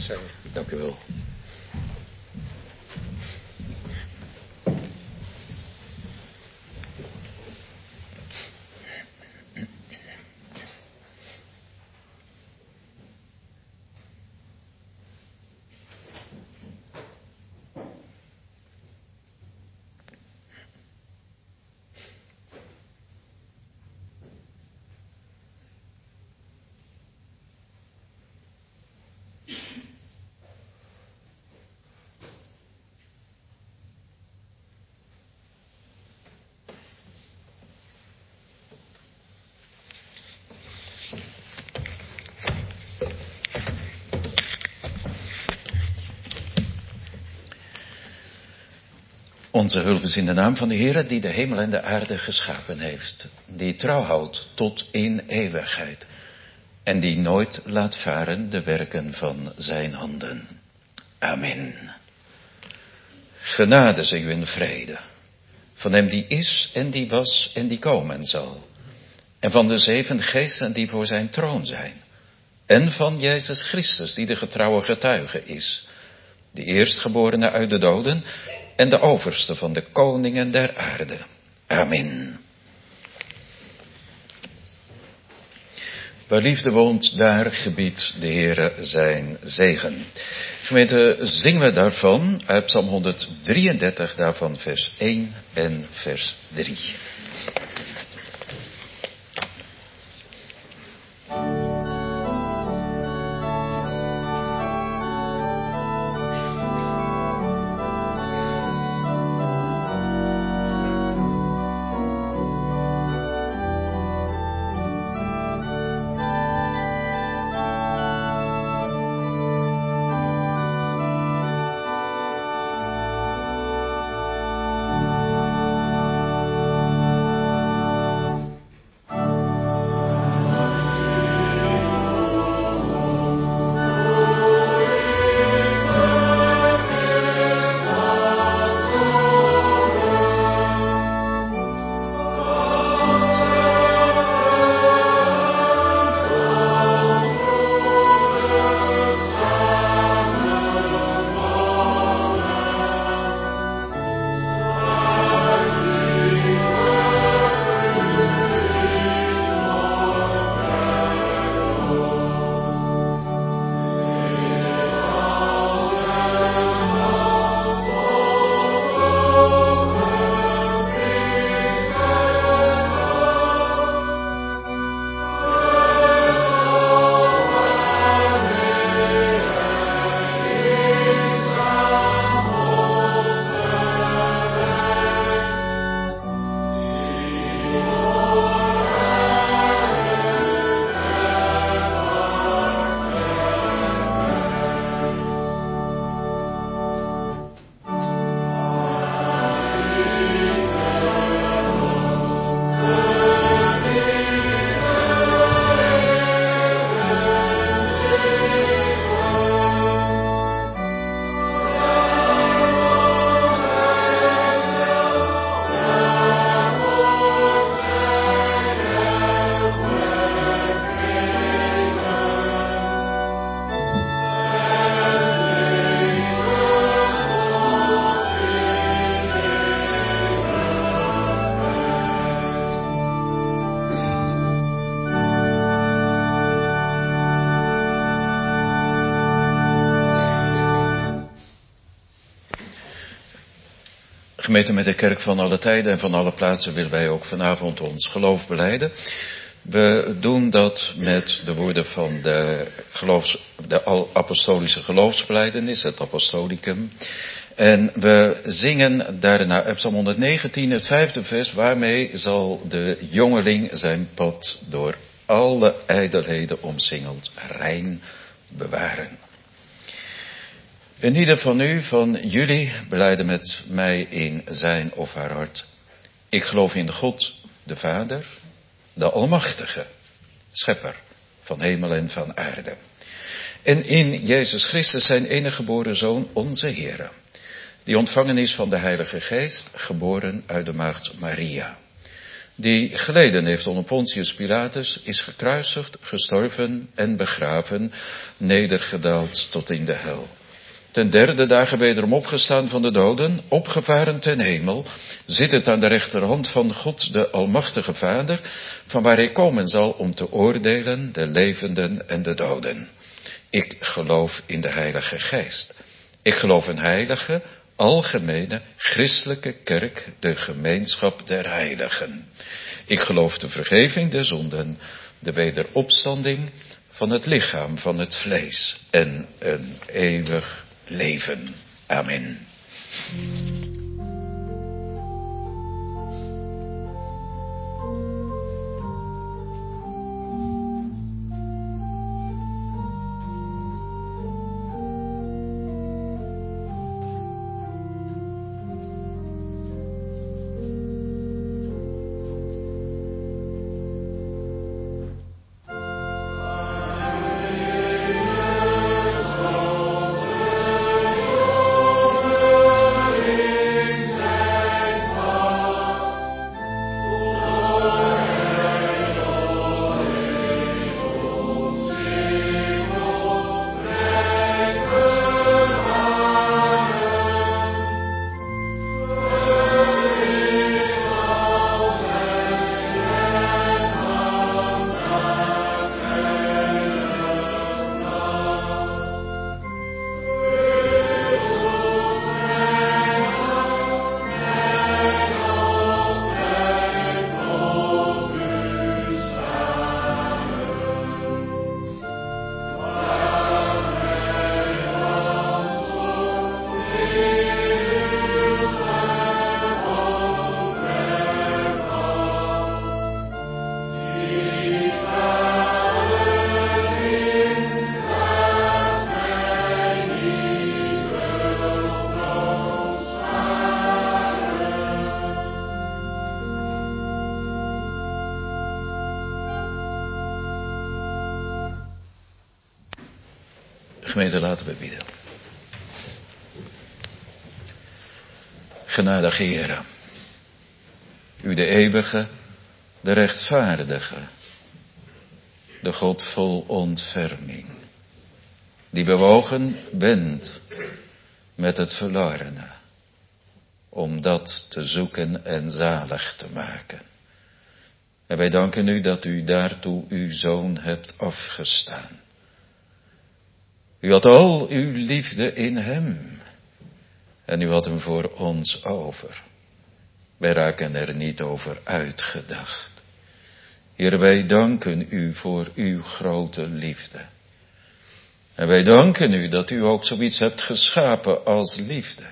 zegen. Dank u wel. Onze hulp is in de naam van de Heere die de hemel en de aarde geschapen heeft. Die trouw houdt tot in eeuwigheid. En die nooit laat varen de werken van zijn handen. Amen. Genade zij u in vrede. Van hem die is en die was en die komen zal. En van de 7 geesten die voor zijn troon zijn. En van Jezus Christus die de getrouwe getuige is. De eerstgeborene uit de doden en de overste van de koningen der aarde. Amen. Waar liefde woont, daar gebiedt de Heere zijn zegen. Gemeente, zingen we daarvan uit Psalm 133, daarvan vers 1 en vers 3. Gemeente met de kerk van alle tijden en van alle plaatsen willen wij ook vanavond ons geloof belijden. We doen dat met de woorden van de apostolische geloofsbelijdenis, het apostolicum. En we zingen daarna uit Psalm 119, het 5e vers, waarmee zal de jongeling zijn pad door alle ijdelheden omsingeld rein bewaren. En ieder van jullie belijden met mij in zijn of haar hart. Ik geloof in God, de Vader, de Almachtige, Schepper van hemel en van aarde. En in Jezus Christus zijn enige geboren Zoon, onze Heere, die ontvangen is van de Heilige Geest, geboren uit de maagd Maria, die geleden heeft onder Pontius Pilatus, is gekruisigd, gestorven en begraven, nedergedaald tot in de hel. Ten derde dagen wederom opgestaan van de doden, opgevaren ten hemel, zittend aan de rechterhand van God de Almachtige Vader, van waar hij komen zal om te oordelen de levenden en de doden. Ik geloof in de Heilige Geest. Ik geloof een heilige, algemene, christelijke kerk, de gemeenschap der heiligen. Ik geloof de vergeving der zonden, de wederopstanding van het lichaam, van het vlees en een eeuwig leven. Amen. Gemeente, laten we bidden. Genadige Heere, u de eeuwige, de rechtvaardige, de God vol ontferming, die bewogen bent met het verlorene, om dat te zoeken en zalig te maken. En wij danken u dat u daartoe uw Zoon hebt afgestaan. U had al uw liefde in hem. En u had hem voor ons over. Wij raken er niet over uitgedacht. Heer, wij danken u voor uw grote liefde. En wij danken u dat u ook zoiets hebt geschapen als liefde.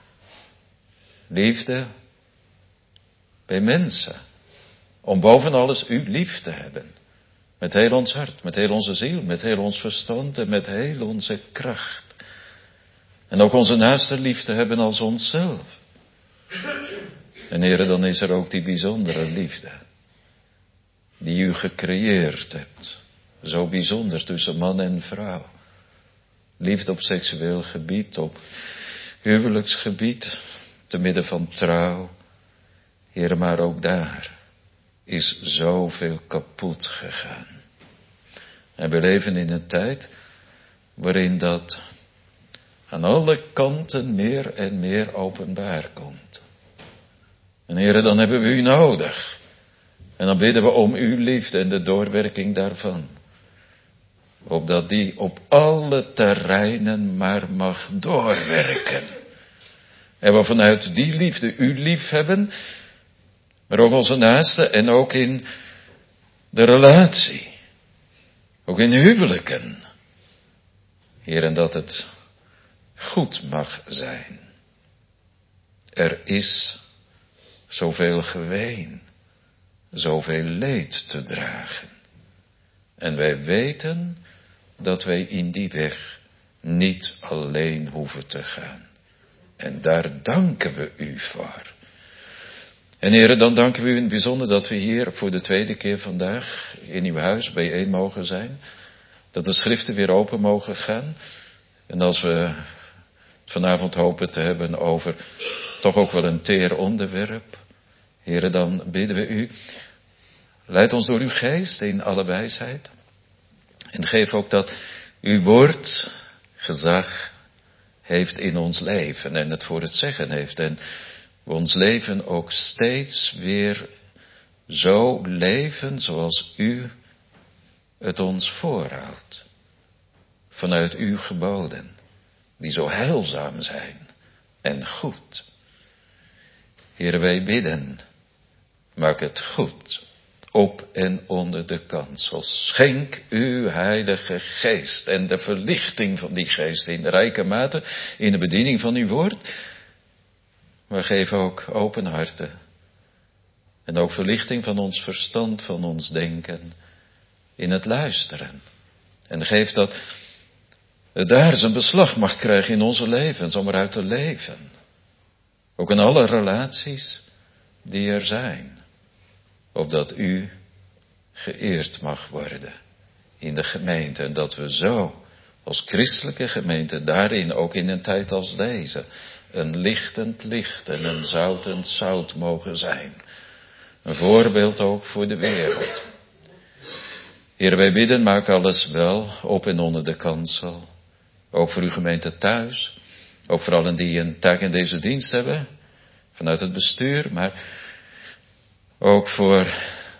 Liefde bij mensen. Om boven alles u lief te hebben. Met heel ons hart, met heel onze ziel, met heel ons verstand en met heel onze kracht. En ook onze naaste lief te hebben als onszelf. En Heere, dan is er ook die bijzondere liefde. Die u gecreëerd hebt. Zo bijzonder tussen man en vrouw. Liefde op seksueel gebied, op huwelijksgebied, te midden van trouw. Heere, maar ook daar is zoveel kapot gegaan. En we leven in een tijd waarin dat aan alle kanten meer en meer openbaar komt. En Heere, dan hebben we u nodig. En dan bidden we om uw liefde en de doorwerking daarvan. Opdat die op alle terreinen maar mag doorwerken. En we vanuit die liefde u lief hebben, maar ook onze naasten en ook in de relatie. Ook in huwelijken. Heer, en dat het goed mag zijn. Er is zoveel geween, zoveel leed te dragen. En wij weten dat wij in die weg niet alleen hoeven te gaan. En daar danken we u voor. En heren, dan danken we u in het bijzonder dat we hier voor de tweede keer vandaag in uw huis bijeen mogen zijn. Dat de schriften weer open mogen gaan. En als we vanavond hopen te hebben over toch ook wel een teer onderwerp. Heere, dan bidden we u, leid ons door uw geest in alle wijsheid. En geef ook dat uw woord gezag heeft in ons leven en het voor het zeggen heeft. En we ons leven ook steeds weer zo leven zoals u het ons voorhoudt. Vanuit uw geboden, die zo heilzaam zijn en goed. Heere, wij bidden, maak het goed op en onder de kansel. Schenk uw heilige geest en de verlichting van die geest in rijke mate in de bediening van uw woord. Maar geef ook open harten en ook verlichting van ons verstand, van ons denken in het luisteren. En geef dat het daar zijn beslag mag krijgen in onze levens om eruit te leven. Ook in alle relaties die er zijn. Opdat u geëerd mag worden in de gemeente. En dat we zo als christelijke gemeente daarin ook in een tijd als deze een lichtend licht en een zoutend zout mogen zijn. Een voorbeeld ook voor de wereld. Heer, wij bidden, maak alles wel op en onder de kansel. Ook voor uw gemeente thuis. Ook voor allen die een taak in deze dienst hebben. Vanuit het bestuur, maar ook voor het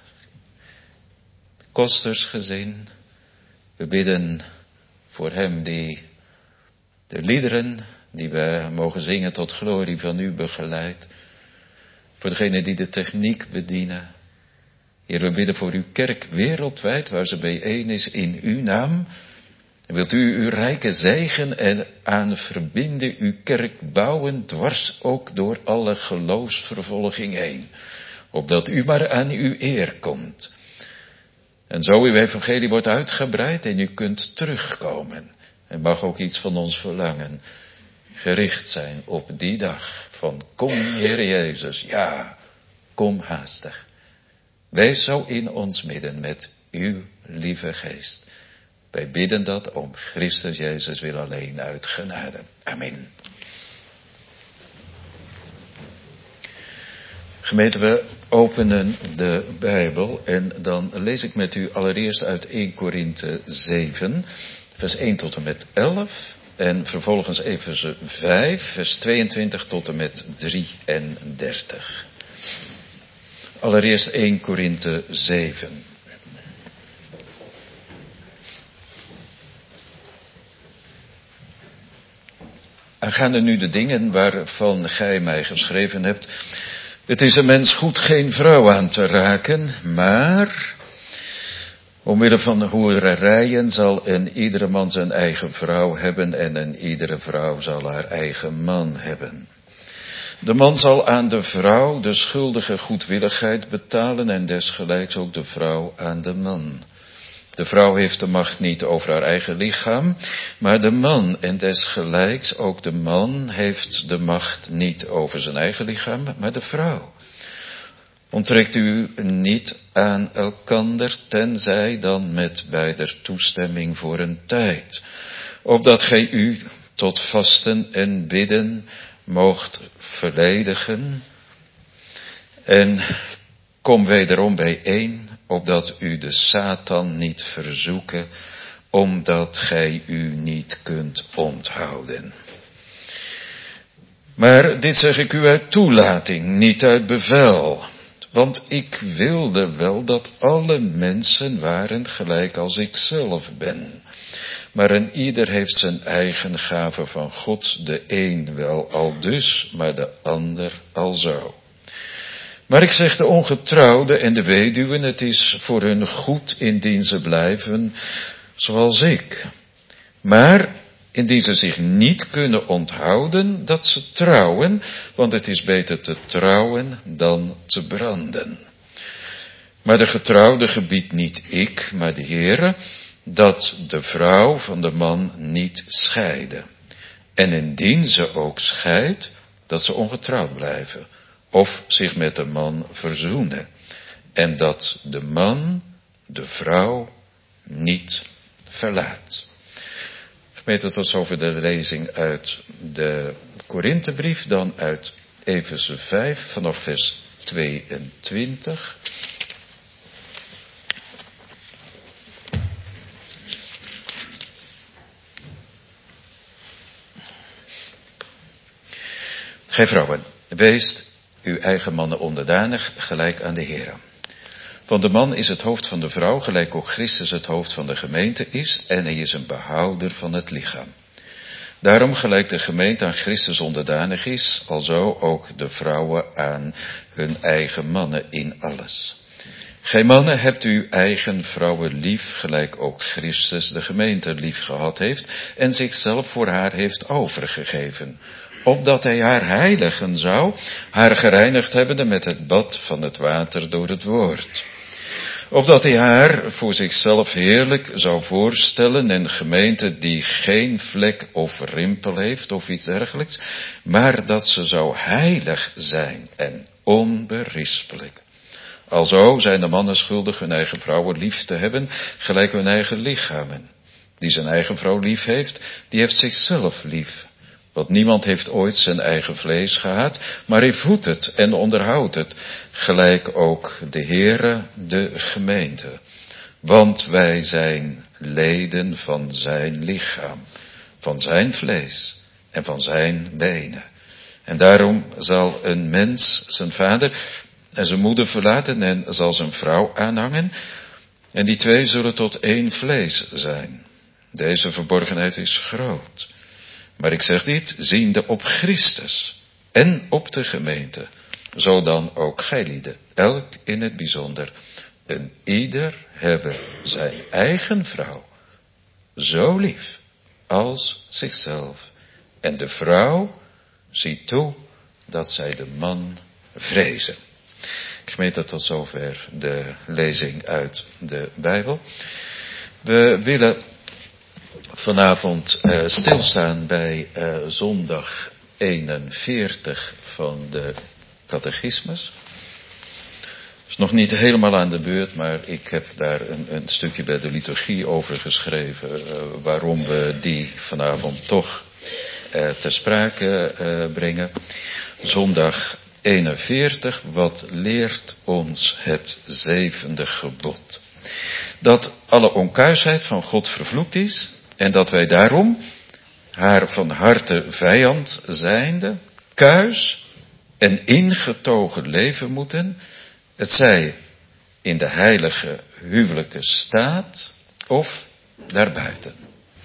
kostersgezin. We bidden voor hem die de liederen die we mogen zingen tot glorie van u begeleidt. Voor degenen die de techniek bedienen. Heer, we bidden voor uw kerk wereldwijd, waar ze bijeen is in uw naam. En wilt u uw rijke zegen en aan verbinden, uw kerk bouwen, dwars ook door alle geloofsvervolging heen. Opdat u maar aan uw eer komt. En zo uw evangelie wordt uitgebreid en u kunt terugkomen. En mag ook iets van ons verlangen gericht zijn op die dag van kom Heer Jezus, ja, kom haastig. Wees zo in ons midden met uw lieve geest. Wij bidden dat om Christus Jezus wil alleen uit genade. Amen. Gemeente, we openen de Bijbel en dan lees ik met u allereerst uit 1 Korinthe 7, vers 1 tot en met 11. En vervolgens Efeze 5, vers 22 tot en met 33. Allereerst 1 Korinthe 7. Aangaande nu de dingen waarvan gij mij geschreven hebt. Het is een mens goed geen vrouw aan te raken, maar omwille van de hoererijen zal een iedere man zijn eigen vrouw hebben en een iedere vrouw zal haar eigen man hebben. De man zal aan de vrouw de schuldige goedwilligheid betalen en desgelijks ook de vrouw aan de man. De vrouw heeft de macht niet over haar eigen lichaam, maar de man en desgelijks ook de man heeft de macht niet over zijn eigen lichaam, maar de vrouw. Onttrekt u niet aan elkander, tenzij dan met beider toestemming voor een tijd, opdat gij u tot vasten en bidden moogt verledigen. En kom wederom bijeen, opdat u de Satan niet verzoeken, omdat gij u niet kunt onthouden. Maar dit zeg ik u uit toelating, niet uit bevel. Want ik wilde wel dat alle mensen waren gelijk als ik zelf ben. Maar een ieder heeft zijn eigen gave van God, de een wel al dus, maar de ander al zo. Maar ik zeg de ongetrouwden en de weduwen, het is voor hun goed indien ze blijven zoals ik. Maar indien ze zich niet kunnen onthouden, dat ze trouwen, want het is beter te trouwen dan te branden. Maar de getrouwde gebiedt niet ik, maar de Heere, dat de vrouw van de man niet scheide. En indien ze ook scheidt, dat ze ongetrouwd blijven, of zich met de man verzoenen. En dat de man de vrouw niet verlaat. Gemeente, tot zover de lezing uit de Korinthebrief, dan uit Efeze 5 vanaf vers 22. Gij vrouwen, weest uw eigen mannen onderdanig, gelijk aan de Heere. Want de man is het hoofd van de vrouw, gelijk ook Christus het hoofd van de gemeente is, en hij is een behouder van het lichaam. Daarom gelijk de gemeente aan Christus onderdanig is, alzo ook de vrouwen aan hun eigen mannen in alles. Gij mannen hebt uw eigen vrouwen lief, gelijk ook Christus de gemeente lief gehad heeft en zichzelf voor haar heeft overgegeven, opdat hij haar heiligen zou, haar gereinigd hebbende met het bad van het water door het woord. Opdat hij haar voor zichzelf heerlijk zou voorstellen, een gemeente die geen vlek of rimpel heeft of iets dergelijks, maar dat ze zou heilig zijn en onberispelijk. Alzo zijn de mannen schuldig hun eigen vrouwen lief te hebben, gelijk hun eigen lichamen. Die zijn eigen vrouw lief heeft, die heeft zichzelf lief. Want niemand heeft ooit zijn eigen vlees gehaat, maar hij voedt het en onderhoudt het, gelijk ook de Heere de gemeente. Want wij zijn leden van zijn lichaam, van zijn vlees en van zijn benen. En daarom zal een mens zijn vader en zijn moeder verlaten en zal zijn vrouw aanhangen, en die twee zullen tot één vlees zijn. Deze verborgenheid is groot. Maar ik zeg dit, ziende op Christus en op de gemeente, zo dan ook gijlieden, elk in het bijzonder, en ieder hebben zijn eigen vrouw zo lief als zichzelf. En de vrouw ziet toe dat zij de man vrezen. Gemeente, tot zover de lezing uit de Bijbel. We willen vanavond stilstaan bij zondag 41 van de catechismus. Is nog niet helemaal aan de beurt, maar ik heb daar een stukje bij de liturgie over geschreven, waarom we die vanavond toch ter sprake brengen. Zondag 41, wat leert ons het zevende gebod? Dat alle onkuisheid van God vervloekt is en dat wij daarom, haar van harte vijand zijnde, kuis en ingetogen leven moeten, het zij in de heilige huwelijke staat of daarbuiten.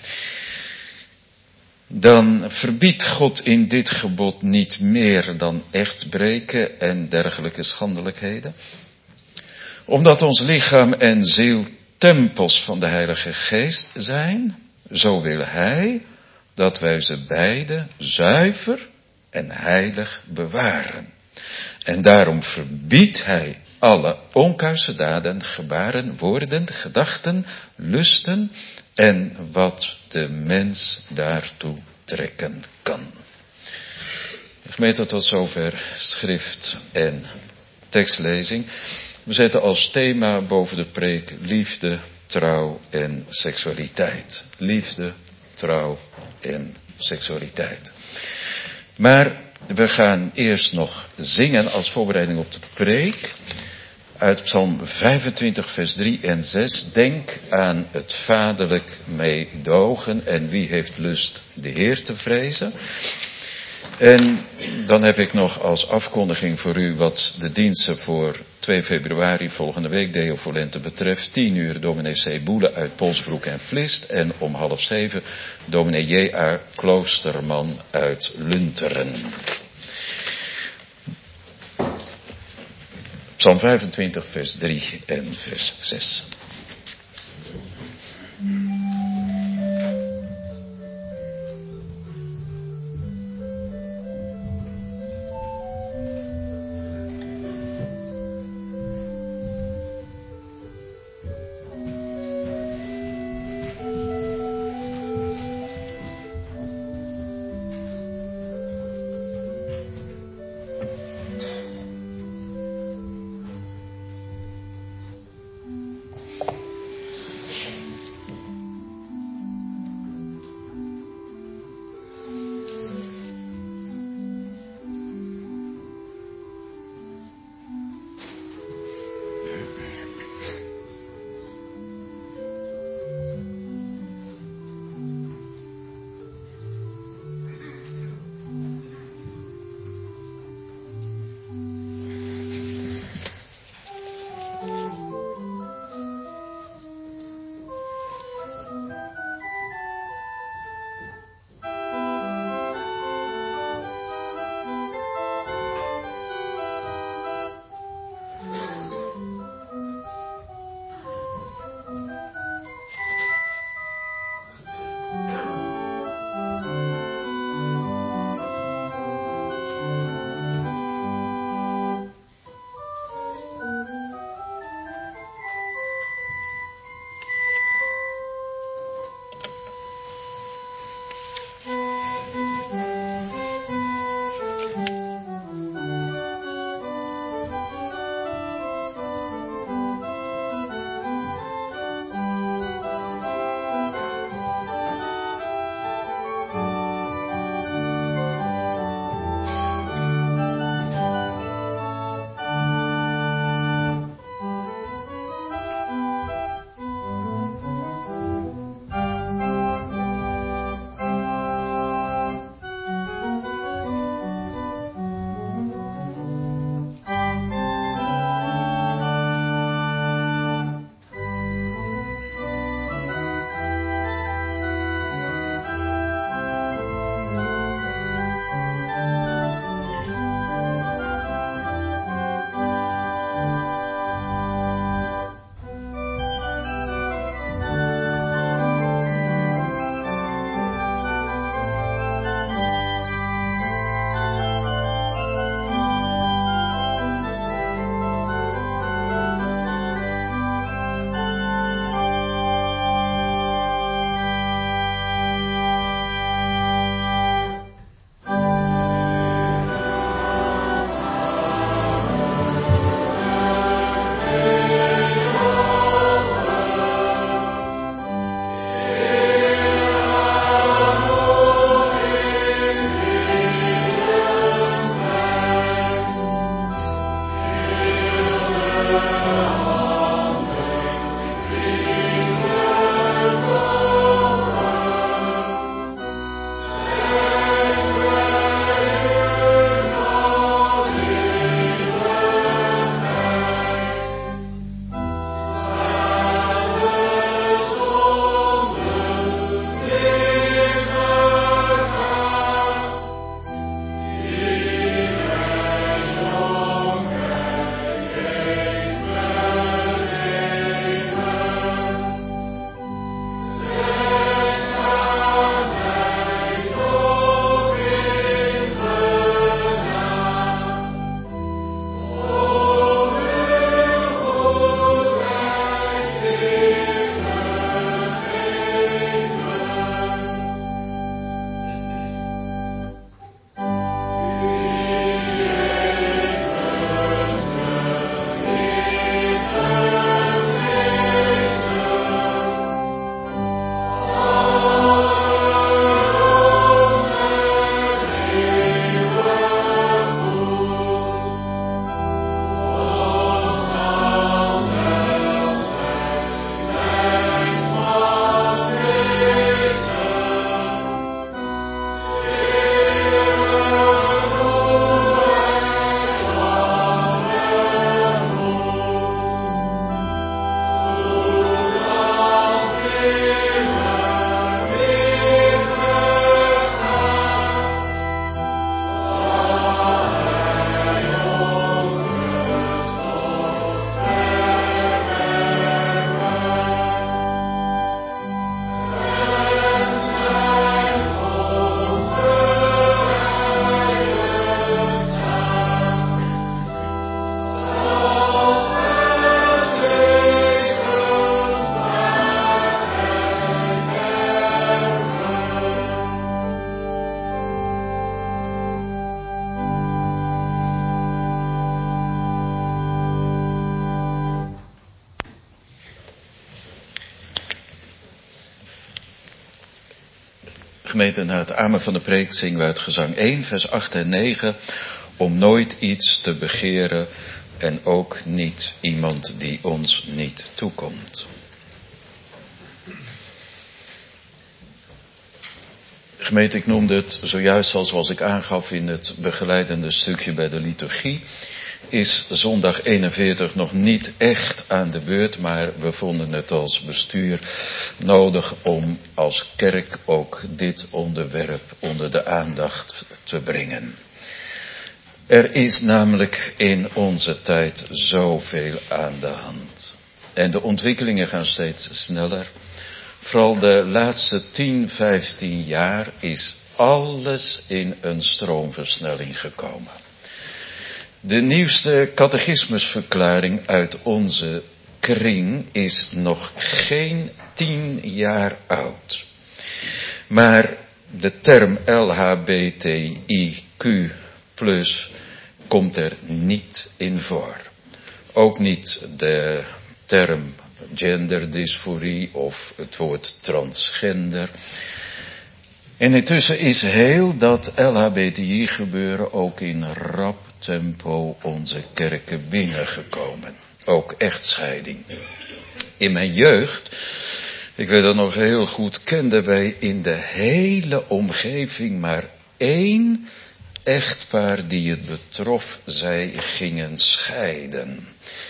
Dan verbiedt God in dit gebod niet meer dan echtbreken en dergelijke schandelijkheden. Omdat ons lichaam en ziel tempels van de Heilige Geest zijn, zo wil Hij dat wij ze beide zuiver en heilig bewaren. En daarom verbiedt Hij alle onkuise daden, gebaren, woorden, gedachten, lusten en wat de mens daartoe trekken kan. Gemeente, tot zover schrift en tekstlezing. We zetten als thema boven de preek liefde, trouw en seksualiteit. Liefde, trouw en seksualiteit. Maar we gaan eerst nog zingen als voorbereiding op de preek. Uit Psalm 25 vers 3 en 6. Denk aan het vaderlijk meedogen en wie heeft lust de Heer te vrezen. En dan heb ik nog als afkondiging voor u wat de diensten voor 2 februari volgende week Deo Volente betreft. 10 uur dominee C. Boele uit Polsbroek en Vlist. En om 6:30 dominee J.A. Kloosterman uit Lunteren. Psalm 25 vers 3 en vers 6. Gemeente, na het amen van de preek zingen we uit gezang 1, vers 8 en 9. Om nooit iets te begeren en ook niet iemand die ons niet toekomt. Gemeente, ik noemde het zojuist al zoals ik aangaf in het begeleidende stukje bij de liturgie. Is zondag 41 nog niet echt aan de beurt, maar we vonden het als bestuur nodig om als kerk ook dit onderwerp onder de aandacht te brengen. Er is namelijk in onze tijd zoveel aan de hand. En de ontwikkelingen gaan steeds sneller. Vooral de laatste 10, 15 jaar is alles in een stroomversnelling gekomen. De nieuwste catechismusverklaring uit onze kring is nog geen 10 jaar oud. Maar de term LHBTIQ+ komt er niet in voor. Ook niet de term genderdysforie of het woord transgender. En intussen is heel dat LHBTI gebeuren ook in rap tempo onze kerken binnengekomen. Ook echtscheiding. In mijn jeugd, ik weet dat nog heel goed, kenden wij in de hele omgeving maar 1 echtpaar die het betrof. Zij gingen scheiden.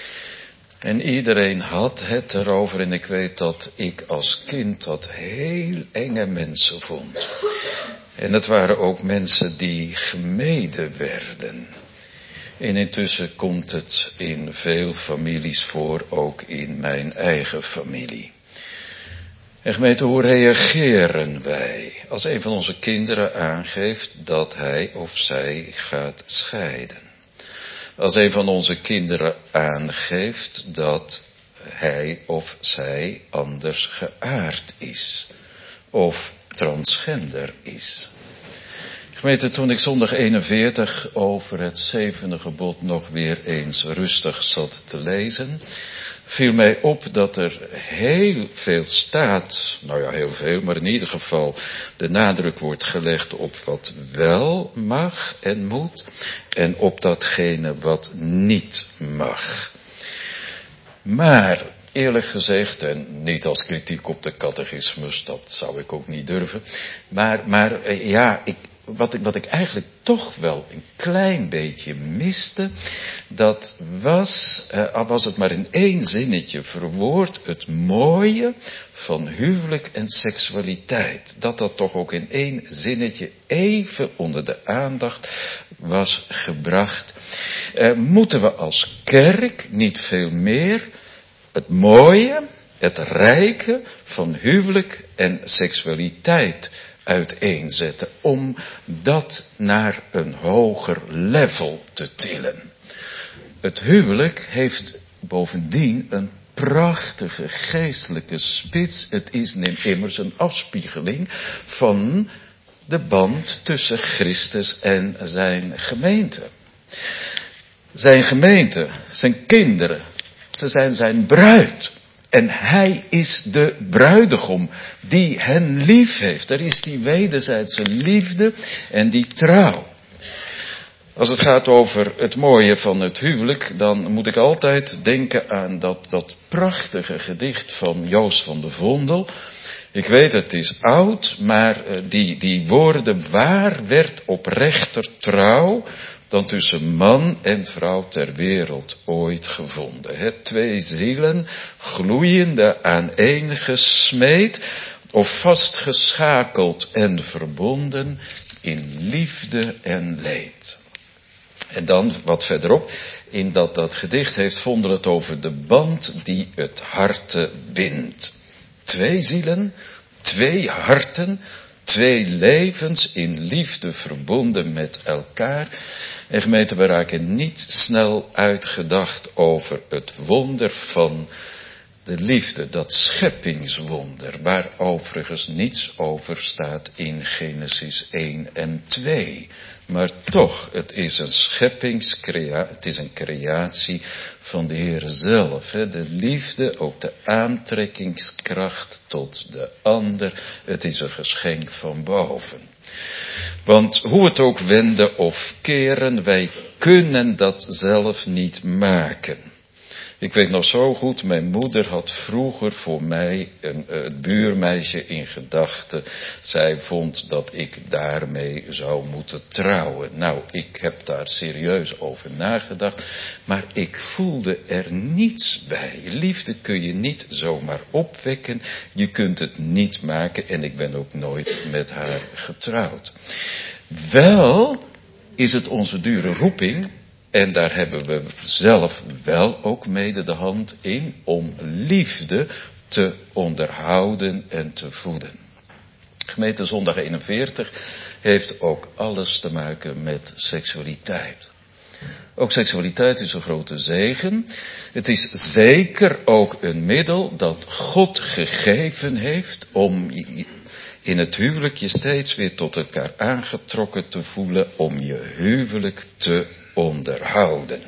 En iedereen had het erover en ik weet dat ik als kind dat heel enge mensen vond. En het waren ook mensen die gemeden werden. En intussen komt het in veel families voor, ook in mijn eigen familie. En gemeente, hoe reageren wij als een van onze kinderen aangeeft dat hij of zij gaat scheiden? Als een van onze kinderen aangeeft dat hij of zij anders geaard is. Of transgender is. Gemeente, toen ik zondag 41 over het 7e gebod nog weer eens rustig zat te lezen, viel mij op dat er heel veel staat, nou ja heel veel, maar in ieder geval de nadruk wordt gelegd op wat wel mag en moet en op datgene wat niet mag. Maar eerlijk gezegd, en niet als kritiek op de catechismus, dat zou ik ook niet durven, maar wat ik eigenlijk toch wel een klein beetje miste, dat was, al was het maar in 1 zinnetje verwoord, het mooie van huwelijk en seksualiteit. Dat toch ook in 1 zinnetje even onder de aandacht was gebracht. Moeten we als kerk niet veel meer het mooie, het rijke van huwelijk en seksualiteit uiteenzetten, om dat naar een hoger level te tillen. Het huwelijk heeft bovendien een prachtige geestelijke spits. Het is immers een afspiegeling van de band tussen Christus en zijn gemeente. Zijn gemeente, zijn kinderen, ze zijn zijn bruid. En hij is de bruidegom die hen lief heeft. Er is die wederzijdse liefde en die trouw. Als het gaat over het mooie van het huwelijk, dan moet ik altijd denken aan dat prachtige gedicht van Joost van de Vondel. Ik weet het is oud, maar die woorden: waar werd oprechter trouw dan tussen man en vrouw ter wereld ooit gevonden. 2 zielen, gloeiende aaneengesmeed, of vastgeschakeld en verbonden in liefde en leed. En dan, wat verderop, in dat gedicht heeft Vondel het over de band die het harte bindt. 2 zielen, 2 harten, 2 levens in liefde verbonden met elkaar. En gemeente, we raken niet snel uitgedacht over het wonder van De liefde, dat scheppingswonder, waar overigens niets over staat in Genesis 1 en 2. Maar toch, het is het is een creatie van de Heer zelf. De liefde, ook de aantrekkingskracht tot de ander, het is een geschenk van boven. Want hoe het ook wenden of keren, wij kunnen dat zelf niet maken. Ik weet nog zo goed, mijn moeder had vroeger voor mij het buurmeisje in gedachten. Zij vond dat ik daarmee zou moeten trouwen. Nou, ik heb daar serieus over nagedacht, maar ik voelde er niets bij. Liefde kun je niet zomaar opwekken, je kunt het niet maken en ik ben ook nooit met haar getrouwd. Wel is het onze dure roeping. En daar hebben we zelf wel ook mede de hand in om liefde te onderhouden en te voeden. Gemeente Zondag 41 heeft ook alles te maken met seksualiteit. Ook seksualiteit is een grote zegen. Het is zeker ook een middel dat God gegeven heeft om in het huwelijk je steeds weer tot elkaar aangetrokken te voelen om je huwelijk te onderhouden.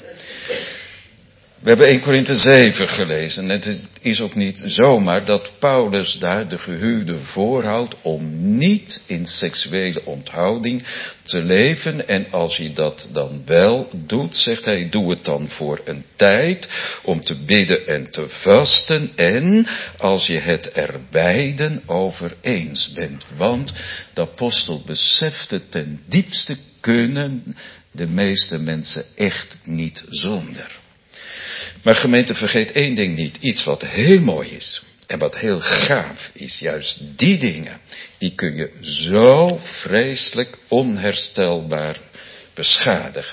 We hebben 1 Korinthe 7 gelezen. Het is ook niet zomaar dat Paulus daar de gehuwden voorhoudt om niet in seksuele onthouding te leven. En als je dat dan wel doet, zegt hij, doe het dan voor een tijd om te bidden en te vasten. En als je het er beiden over eens bent. Want de apostel besefte ten diepste kunnen de meeste mensen echt niet zonder. Maar gemeente, vergeet één ding niet. Iets wat heel mooi is en wat heel gaaf is. Juist die dingen, die kun je zo vreselijk onherstelbaar beschadigen.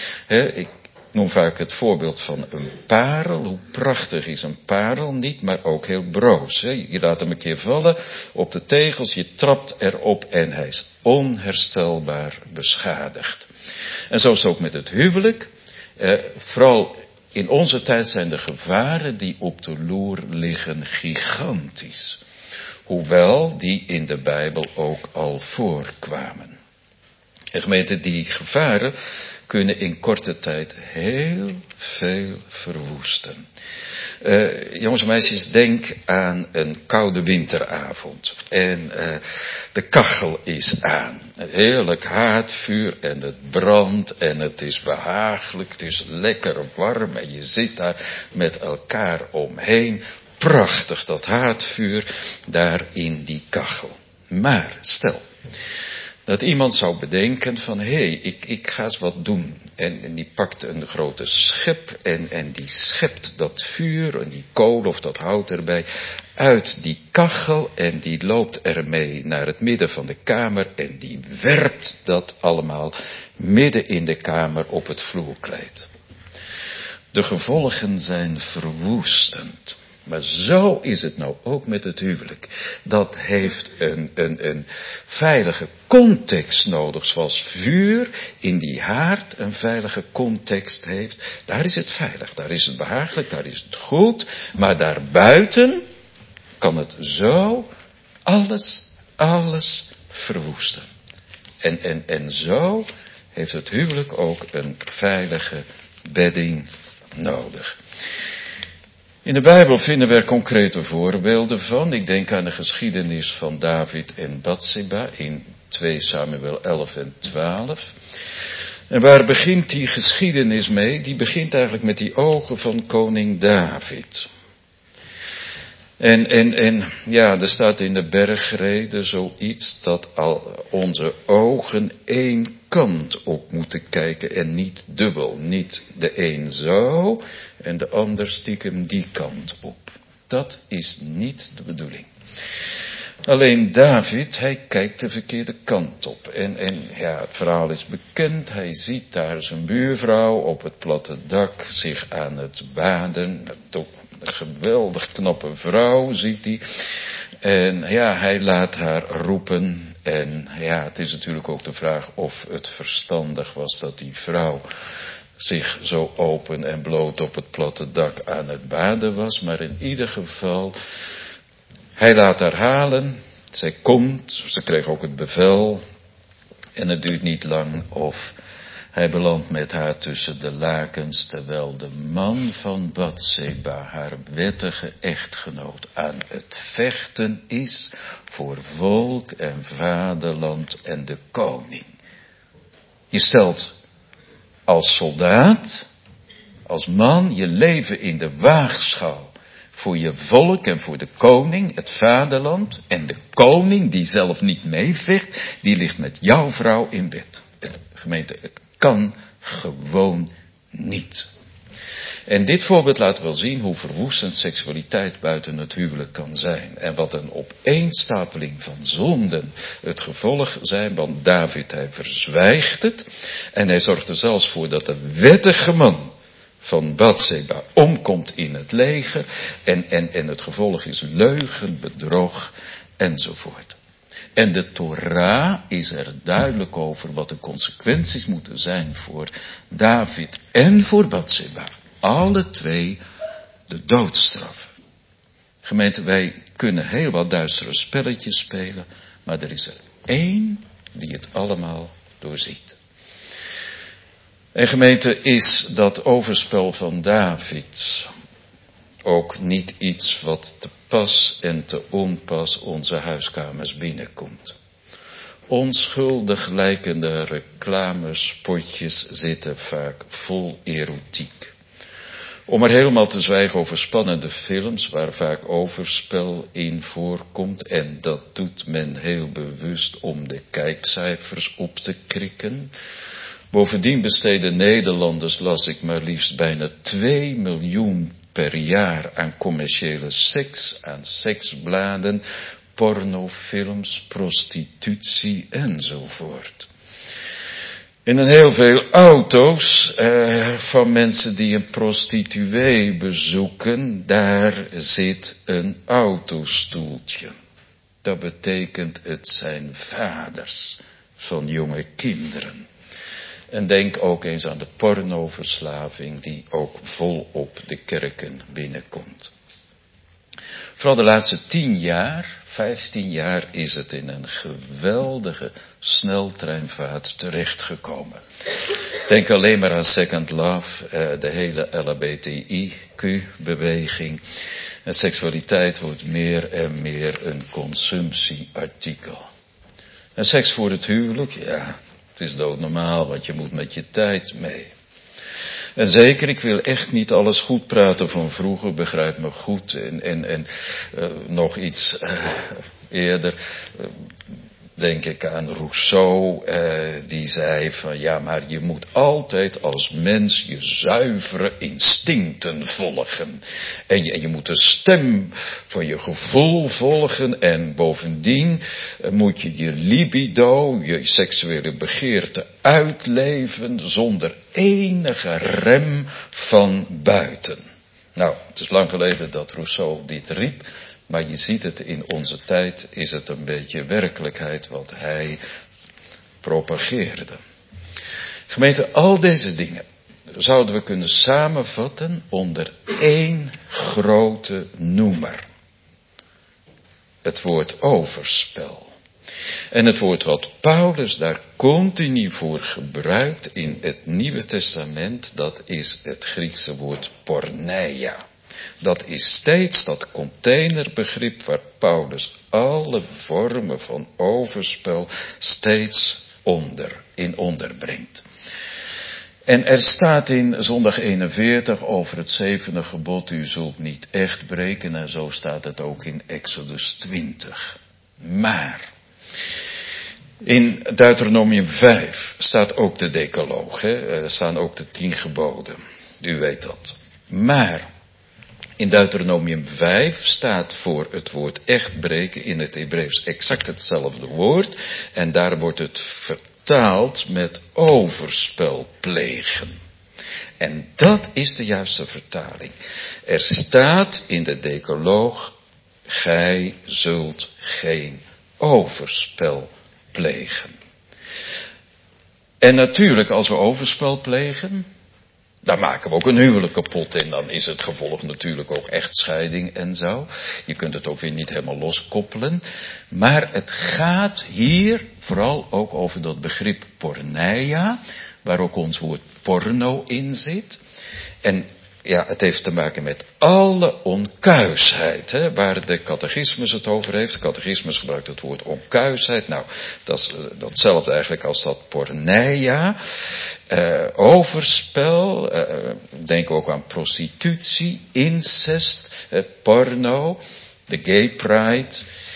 Ik noem vaak het voorbeeld van een parel. Hoe prachtig is een parel niet, maar ook heel broos. Je laat hem een keer vallen op de tegels, je trapt erop en hij is onherstelbaar beschadigd. En zo is het ook met het huwelijk. Vooral in onze tijd zijn de gevaren die op de loer liggen gigantisch. Hoewel die in de Bijbel ook al voorkwamen. En gemeente, die gevaren kunnen in korte tijd heel veel verwoesten. Jongens en meisjes, denk aan een koude winteravond. En de kachel is aan. Een heerlijk haardvuur en het brandt en het is behagelijk. Het is lekker warm en je zit daar met elkaar omheen. Prachtig dat haardvuur daar in die kachel. Maar stel dat iemand zou bedenken van, ik ga eens wat doen. En die pakt een grote schep en die schept dat vuur en die kool of dat hout erbij uit die kachel. En die loopt ermee naar het midden van de kamer en die werpt dat allemaal midden in de kamer op het vloerkleed. De gevolgen zijn verwoestend. Maar zo is het nou ook met het huwelijk. Dat heeft een veilige context nodig. Zoals vuur in die haard een veilige context heeft. Daar is het veilig, daar is het behagelijk, daar is het goed. Maar daarbuiten kan het zo alles verwoesten. En zo heeft het huwelijk ook een veilige bedding nodig. In de Bijbel vinden we er concrete voorbeelden van. Ik denk aan de geschiedenis van David en Batseba in 2 Samuel 11 en 12. En waar begint die geschiedenis mee? Die begint eigenlijk met die ogen van koning David. En ja, er staat in de bergrede zoiets dat al onze ogen één kant op moeten kijken en niet dubbel. Niet de een zo en de ander stiekem die kant op. Dat is niet de bedoeling. Alleen David, hij kijkt de verkeerde kant op. En ja, het verhaal is bekend. Hij ziet daar zijn buurvrouw op het platte dak zich aan het baden. Een geweldig knappe vrouw ziet hij. En ja, hij laat haar roepen. En ja, het is natuurlijk ook de vraag of het verstandig was dat die vrouw zich zo open en bloot op het platte dak aan het baden was. Maar in ieder geval, hij laat haar halen. Zij komt, ze kreeg ook het bevel. En het duurt niet lang of hij belandt met haar tussen de lakens, terwijl de man van Batseba, haar wettige echtgenoot, aan het vechten is voor volk en vaderland en de koning. Je stelt als soldaat, als man, je leven in de waagschaal voor je volk en voor de koning, het vaderland. En de koning, die zelf niet meevecht, die ligt met jouw vrouw in bed. Gemeente, het kan gewoon niet. En dit voorbeeld laat wel zien hoe verwoestend seksualiteit buiten het huwelijk kan zijn. En wat een opeenstapeling van zonden het gevolg zijn. Want David, hij verzwijgt het. En hij zorgt er zelfs voor dat de wettige man van Batseba omkomt in het leger. En het gevolg is leugen, bedrog enzovoort. En de Torah is er duidelijk over wat de consequenties moeten zijn voor David en voor Batseba. Alle twee de doodstraf. Gemeente, wij kunnen heel wat duistere spelletjes spelen, maar er is er één die het allemaal doorziet. En gemeente, is dat overspel van David ook niet iets wat te pas en te onpas onze huiskamers binnenkomt. Onschuldig lijkende reclamespotjes zitten vaak vol erotiek. Om er helemaal te zwijgen over spannende films waar vaak overspel in voorkomt. En dat doet men heel bewust om de kijkcijfers op te krikken. Bovendien besteden Nederlanders, las ik maar liefst, bijna 2 miljoen per jaar aan commerciële seks, aan seksbladen, pornofilms, prostitutie enzovoort. En in heel veel auto's van mensen die een prostituee bezoeken, daar zit een autostoeltje. Dat betekent het zijn vaders van jonge kinderen. En denk ook eens aan de pornoverslaving die ook volop de kerken binnenkomt. Vooral de laatste 10 jaar, 15 jaar is het in een geweldige sneltreinvaart terechtgekomen. Denk alleen maar aan Second Love, de hele LHBTIQ-beweging. En seksualiteit wordt meer en meer een consumptieartikel. En seks voor het huwelijk, ja, het is doodnormaal, want je moet met je tijd mee. En zeker, ik wil echt niet alles goed praten van vroeger, begrijp me goed. En nog iets eerder, denk ik aan Rousseau, die zei van ja, maar je moet altijd als mens je zuivere instincten volgen. En je moet de stem van je gevoel volgen en bovendien moet je je libido, je seksuele begeerte uitleven zonder enige rem van buiten. Nou, het is lang geleden dat Rousseau dit riep. Maar je ziet het in onze tijd, is het een beetje werkelijkheid wat hij propageerde. Gemeente, al deze dingen zouden we kunnen samenvatten onder één grote noemer. Het woord overspel. En het woord wat Paulus daar continu voor gebruikt in het Nieuwe Testament, dat is het Griekse woord porneia. Dat is steeds dat containerbegrip waar Paulus alle vormen van overspel steeds onderbrengt. En er staat in zondag 41 over het 7e gebod, u zult niet echt breken, en zo staat het ook in Exodus 20. Maar in Deuteronomium 5 staat ook de decaloog, er staan ook de 10 geboden, u weet dat. Maar in Deuteronomium 5 staat voor het woord echt breken in het Hebreeuws exact hetzelfde woord. En daar wordt het vertaald met overspel plegen. En dat is de juiste vertaling. Er staat in de decaloog, gij zult geen overspel plegen. En natuurlijk, als we overspel plegen, Dan maken we ook een huwelijk kapot en dan is het gevolg natuurlijk ook echtscheiding en zo. Je kunt het ook weer niet helemaal loskoppelen. Maar het gaat hier vooral ook over dat begrip porneia, waar ook ons woord porno in zit. En ja, het heeft te maken met alle onkuisheid, hè, waar de catechismus het over heeft. De catechismus gebruikt het woord onkuisheid. Nou, dat is datzelfde eigenlijk als dat porneia. Overspel, denk ook aan prostitutie, incest, porno, de gay pride.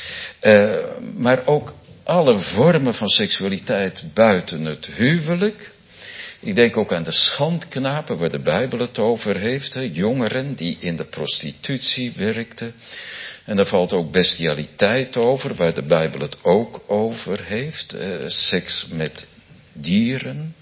Maar ook alle vormen van seksualiteit buiten het huwelijk. Ik denk ook aan de schandknapen waar de Bijbel het over heeft. Hè? Jongeren die in de prostitutie werkten. En daar valt ook bestialiteit over, waar de Bijbel het ook over heeft. Seks met dieren.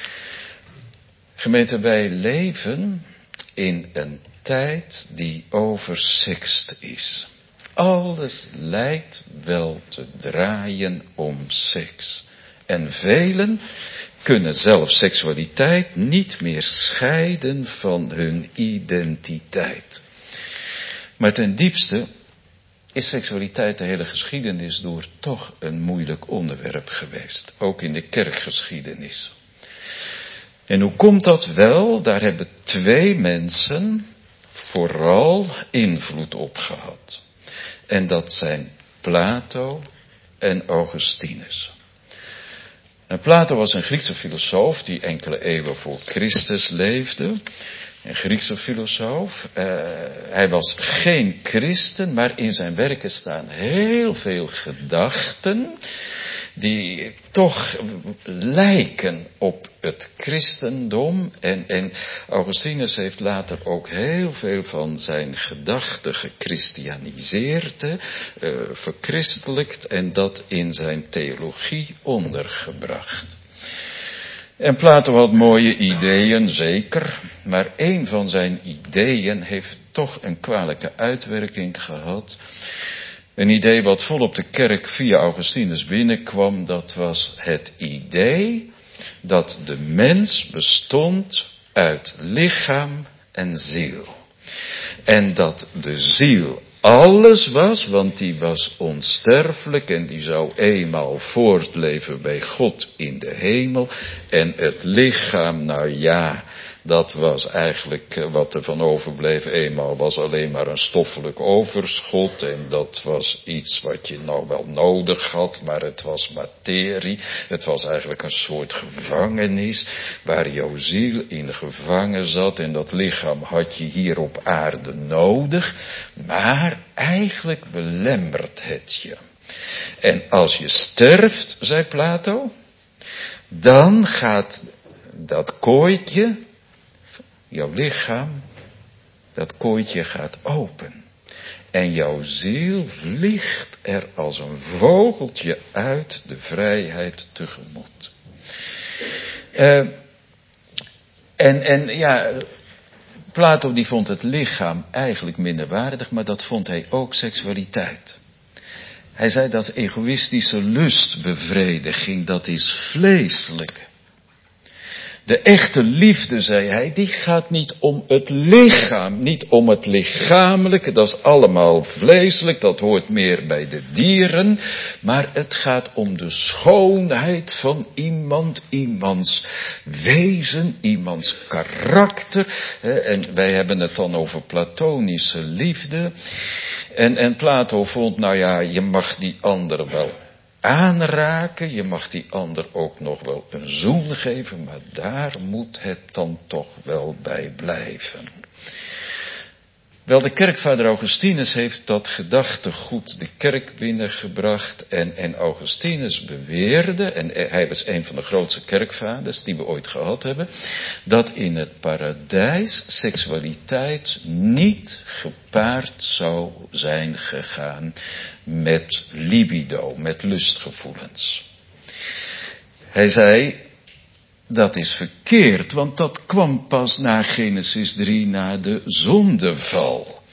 Gemeente, wij leven in een tijd die oversext is. Alles lijkt wel te draaien om seks. En velen kunnen zelfs seksualiteit niet meer scheiden van hun identiteit. Maar ten diepste is seksualiteit de hele geschiedenis door toch een moeilijk onderwerp geweest. Ook in de kerkgeschiedenis. En hoe komt dat wel? Daar hebben twee mensen vooral invloed op gehad. En dat zijn Plato en Augustinus. En Plato was een Griekse filosoof die enkele eeuwen voor Christus leefde. Een Griekse filosoof. Hij was geen christen, maar in zijn werken staan heel veel gedachten die toch lijken op het christendom. En Augustinus heeft later ook heel veel van zijn gedachten gechristianiseerd, verchristelijkt en dat in zijn theologie ondergebracht. En Plato had mooie ideeën, zeker, maar één van zijn ideeën heeft toch een kwalijke uitwerking gehad. Een idee wat volop de kerk via Augustinus binnenkwam, dat was het idee dat de mens bestond uit lichaam en ziel. En dat de ziel alles was, want die was onsterfelijk en die zou eenmaal voortleven bij God in de hemel. En het lichaam, nou ja, dat was eigenlijk wat er van overbleef eenmaal, was alleen maar een stoffelijk overschot. En dat was iets wat je nou wel nodig had, maar het was materie. Het was eigenlijk een soort gevangenis waar jouw ziel in gevangen zat. En dat lichaam had je hier op aarde nodig, maar eigenlijk belemmert het je. En als je sterft, zei Plato, dan gaat dat kooitje, jouw lichaam, dat kooitje gaat open. En jouw ziel vliegt er als een vogeltje uit de vrijheid tegemoet. Plato die vond het lichaam eigenlijk minderwaardig, maar dat vond hij ook seksualiteit. Hij zei dat egoïstische lustbevrediging, dat is vleeselijk. De echte liefde, zei hij, die gaat niet om het lichaam, niet om het lichamelijke, dat is allemaal vleeselijk, dat hoort meer bij de dieren, maar het gaat om de schoonheid van iemand, iemands wezen, iemands karakter. En wij hebben het dan over platonische liefde. En Plato vond, nou ja, je mag die ander wel aanraken, je mag die ander ook nog wel een zoen geven, maar daar moet het dan toch wel bij blijven. Wel, de kerkvader Augustinus heeft dat gedachtegoed de kerk binnengebracht en Augustinus beweerde, en hij was een van de grootste kerkvaders die we ooit gehad hebben, dat in het paradijs seksualiteit niet gepaard zou zijn gegaan met libido, met lustgevoelens. Hij zei, dat is verkeerd, want dat kwam pas na Genesis 3, na de zondeval.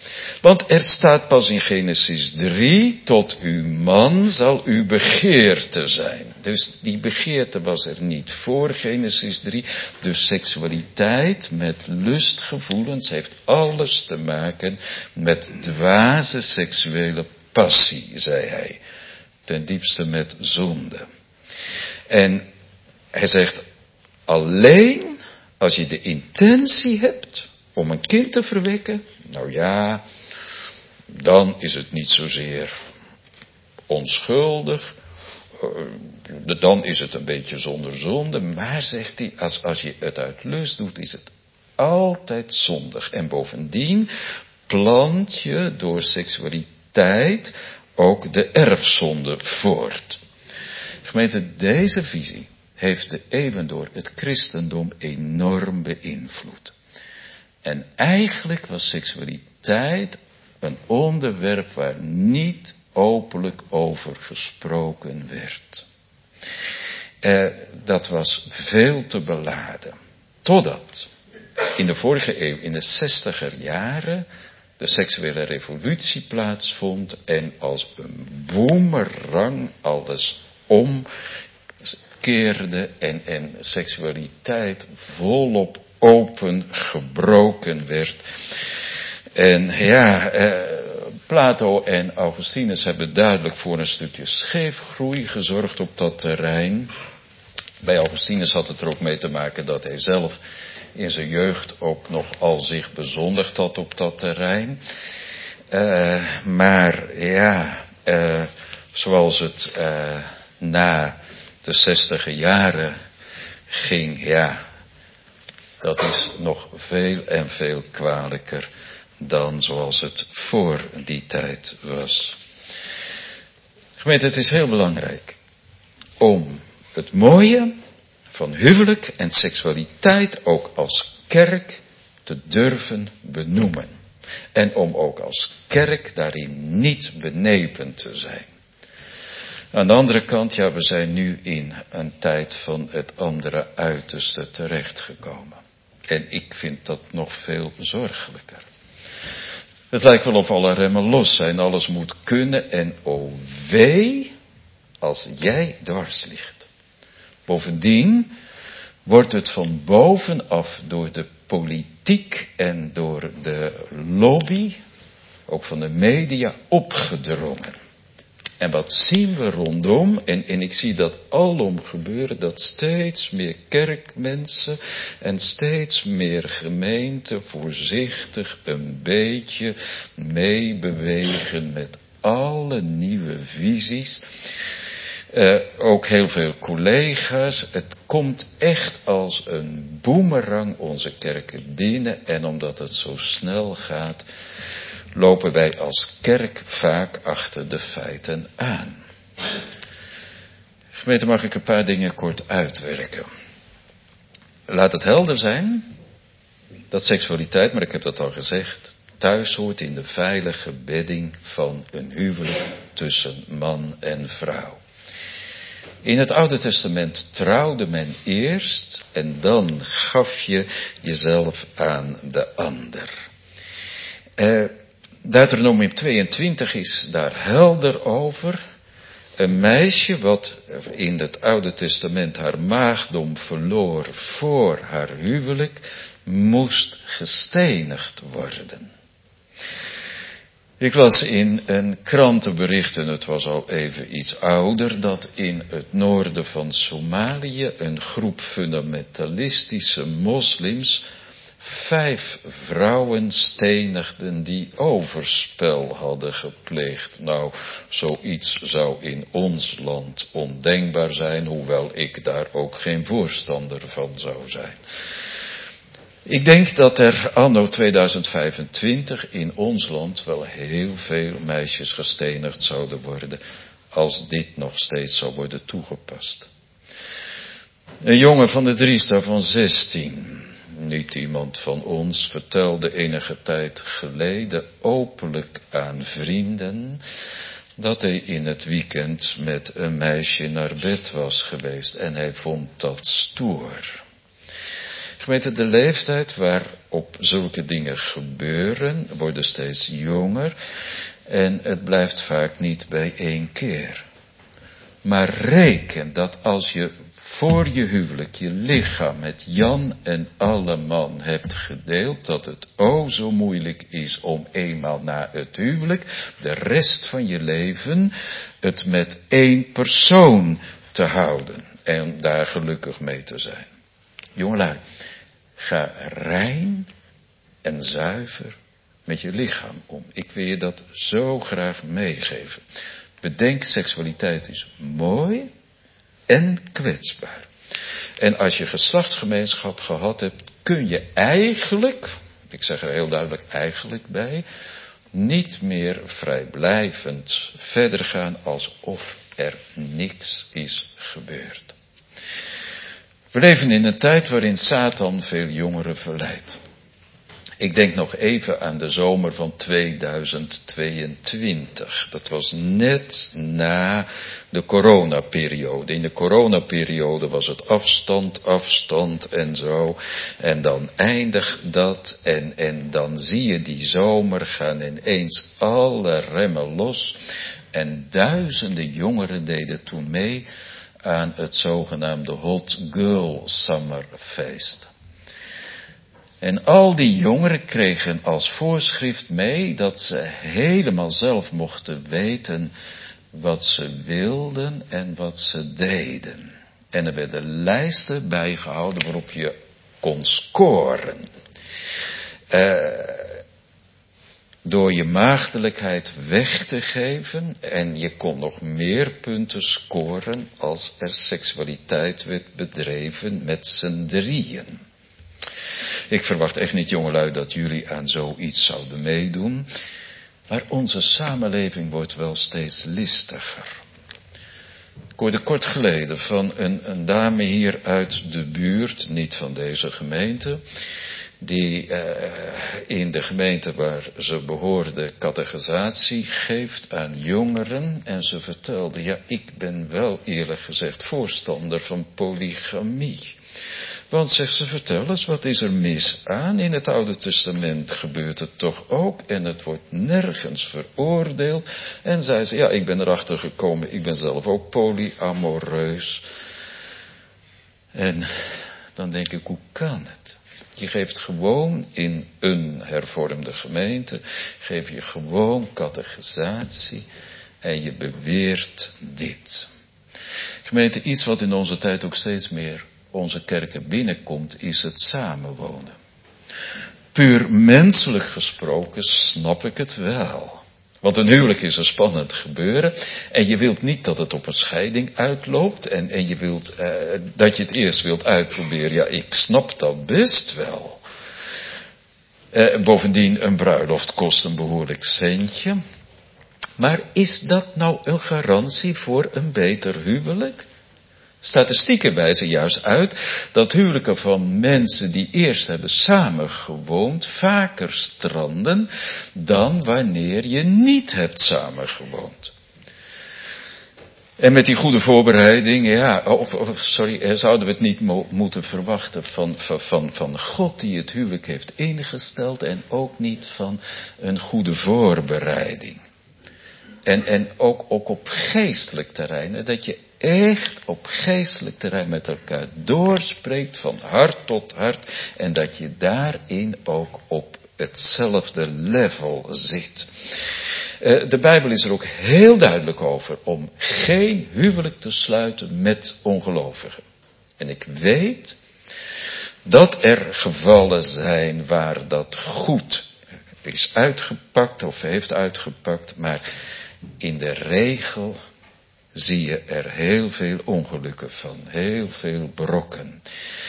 Want er staat pas in Genesis 3, tot uw man zal uw begeerte zijn. Dus die begeerte was er niet voor Genesis 3. Dus seksualiteit met lustgevoelens heeft alles te maken met dwaze seksuele passie, zei hij. Ten diepste met zonde. En hij zegt, alleen als je de intentie hebt om een kind te verwekken, nou ja, dan is het niet zozeer onschuldig, dan is het een beetje zonder zonde, maar zegt hij, als je het uit lust doet, is het altijd zondig. En bovendien plant je door seksualiteit ook de erfzonde voort. Gemeente, deze visie heeft de eeuwen door het christendom enorm beïnvloed. En eigenlijk was seksualiteit een onderwerp waar niet openlijk over gesproken werd. Dat was veel te beladen. Totdat in de vorige eeuw, in de 60er jaren, de seksuele revolutie plaatsvond en als een boemerang alles omkeerde en seksualiteit volop open gebroken werd. En ja, Plato en Augustinus hebben duidelijk voor een stukje scheefgroei gezorgd op dat terrein. Bij Augustinus had het er ook mee te maken dat hij zelf in zijn jeugd ook nog al zich bezondigd had op dat terrein. Maar ja, zoals het na de 60e jaren ging, ja, dat is nog veel en veel kwalijker dan zoals het voor die tijd was. Gemeente, het is heel belangrijk om het mooie van huwelijk en seksualiteit ook als kerk te durven benoemen. En om ook als kerk daarin niet benepen te zijn. Aan de andere kant, ja, we zijn nu in een tijd van het andere uiterste terechtgekomen. En ik vind dat nog veel zorgelijker. Het lijkt wel of alle remmen los zijn, alles moet kunnen en oh wee als jij dwars ligt. Bovendien wordt het van bovenaf door de politiek en door de lobby, ook van de media, opgedrongen. En wat zien we rondom, en ik zie dat alom gebeuren, dat steeds meer kerkmensen en steeds meer gemeenten voorzichtig een beetje meebewegen met alle nieuwe visies. Ook heel veel collega's. Het komt echt als een boemerang onze kerken binnen. En omdat het zo snel gaat, lopen wij als kerk vaak achter de feiten aan. Gemeente, mag ik een paar dingen kort uitwerken. Laat het helder zijn dat seksualiteit, maar ik heb dat al gezegd, thuis hoort in de veilige bedding van een huwelijk tussen man en vrouw. In het Oude Testament trouwde men eerst en dan gaf je jezelf aan de ander. Deuteronomium 22 is daar helder over. Een meisje wat in het Oude Testament haar maagdom verloor voor haar huwelijk, moest gestenigd worden. Ik las in een krantenbericht, en het was al even iets ouder, dat in het noorden van Somalië een groep fundamentalistische moslims 5 vrouwen stenigden die overspel hadden gepleegd. Nou, zoiets zou in ons land ondenkbaar zijn, hoewel ik daar ook geen voorstander van zou zijn. Ik denk dat er anno 2025 in ons land wel heel veel meisjes gestenigd zouden worden, als dit nog steeds zou worden toegepast. Een jongen van de Driesta van 16, niet iemand van ons, vertelde enige tijd geleden openlijk aan vrienden dat hij in het weekend met een meisje naar bed was geweest en hij vond dat stoer. Gemeente, de leeftijd waarop zulke dingen gebeuren, worden steeds jonger. En het blijft vaak niet bij 1 keer. Maar reken dat als je voor je huwelijk je lichaam met Jan en alle man hebt gedeeld, dat het zo moeilijk is om eenmaal na het huwelijk de rest van je leven het met 1 persoon te houden en daar gelukkig mee te zijn. Jongelui, ga rein en zuiver met je lichaam om. Ik wil je dat zo graag meegeven. Bedenk, seksualiteit is mooi en kwetsbaar. En als je geslachtsgemeenschap gehad hebt, kun je eigenlijk, ik zeg er heel duidelijk eigenlijk bij, niet meer vrijblijvend verder gaan alsof er niks is gebeurd. We leven in een tijd waarin Satan veel jongeren verleidt. Ik denk nog even aan de zomer van 2022. Dat was net na de coronaperiode. In de coronaperiode was het afstand en zo. En dan eindigt dat en dan zie je die zomer gaan ineens alle remmen los. En duizenden jongeren deden toen mee aan het zogenaamde Hot Girl Summer Feest. En al die jongeren kregen als voorschrift mee dat ze helemaal zelf mochten weten wat ze wilden en wat ze deden. En er werden lijsten bijgehouden waarop je kon scoren. Door je maagdelijkheid weg te geven en je kon nog meer punten scoren als er seksualiteit werd bedreven met z'n drieën. Ik verwacht echt niet, jongelui, dat jullie aan zoiets zouden meedoen. Maar onze samenleving wordt wel steeds listiger. Ik hoorde kort geleden van een dame hier uit de buurt, niet van deze gemeente, die in de gemeente waar ze behoorde catechisatie geeft aan jongeren. En ze vertelde, ja, ik ben wel eerlijk gezegd voorstander van polygamie. Want, zegt ze, vertel eens, wat is er mis aan? In het Oude Testament gebeurt het toch ook en het wordt nergens veroordeeld. En zei ze, ja, ik ben erachter gekomen, ik ben zelf ook polyamoreus. En dan denk ik, hoe kan het? Je geeft gewoon in een hervormde gemeente, geef je gewoon catechisatie en je beweert dit. Gemeente, iets wat in onze tijd ook steeds meer onze kerken binnenkomt, is het samenwonen. Puur menselijk gesproken snap ik het wel. Want een huwelijk is een spannend gebeuren. En je wilt niet dat het op een scheiding uitloopt. En je wilt dat je het eerst wilt uitproberen. Ja, ik snap dat best wel. Bovendien, een bruiloft kost een behoorlijk centje. Maar is dat nou een garantie voor een beter huwelijk? Statistieken wijzen juist uit dat huwelijken van mensen die eerst hebben samengewoond vaker stranden dan wanneer je niet hebt samengewoond. En met die goede voorbereiding, zouden we het niet moeten verwachten van God die het huwelijk heeft ingesteld en ook niet van een goede voorbereiding. En ook op geestelijk terrein, dat je echt op geestelijk terrein met elkaar doorspreekt van hart tot hart en dat je daarin ook op hetzelfde level zit. De Bijbel is er ook heel duidelijk over om geen huwelijk te sluiten met ongelovigen. En ik weet dat er gevallen zijn waar dat goed is uitgepakt of heeft uitgepakt, maar in de regel zie je er heel veel ongelukken van, heel veel brokken.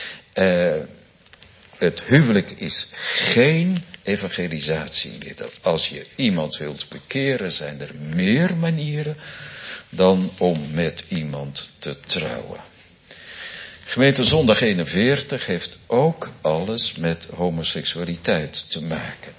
Het huwelijk is geen evangelisatiemiddel. Als je iemand wilt bekeren, zijn er meer manieren dan om met iemand te trouwen. Gemeente Zondag 41 heeft ook alles met homoseksualiteit te maken.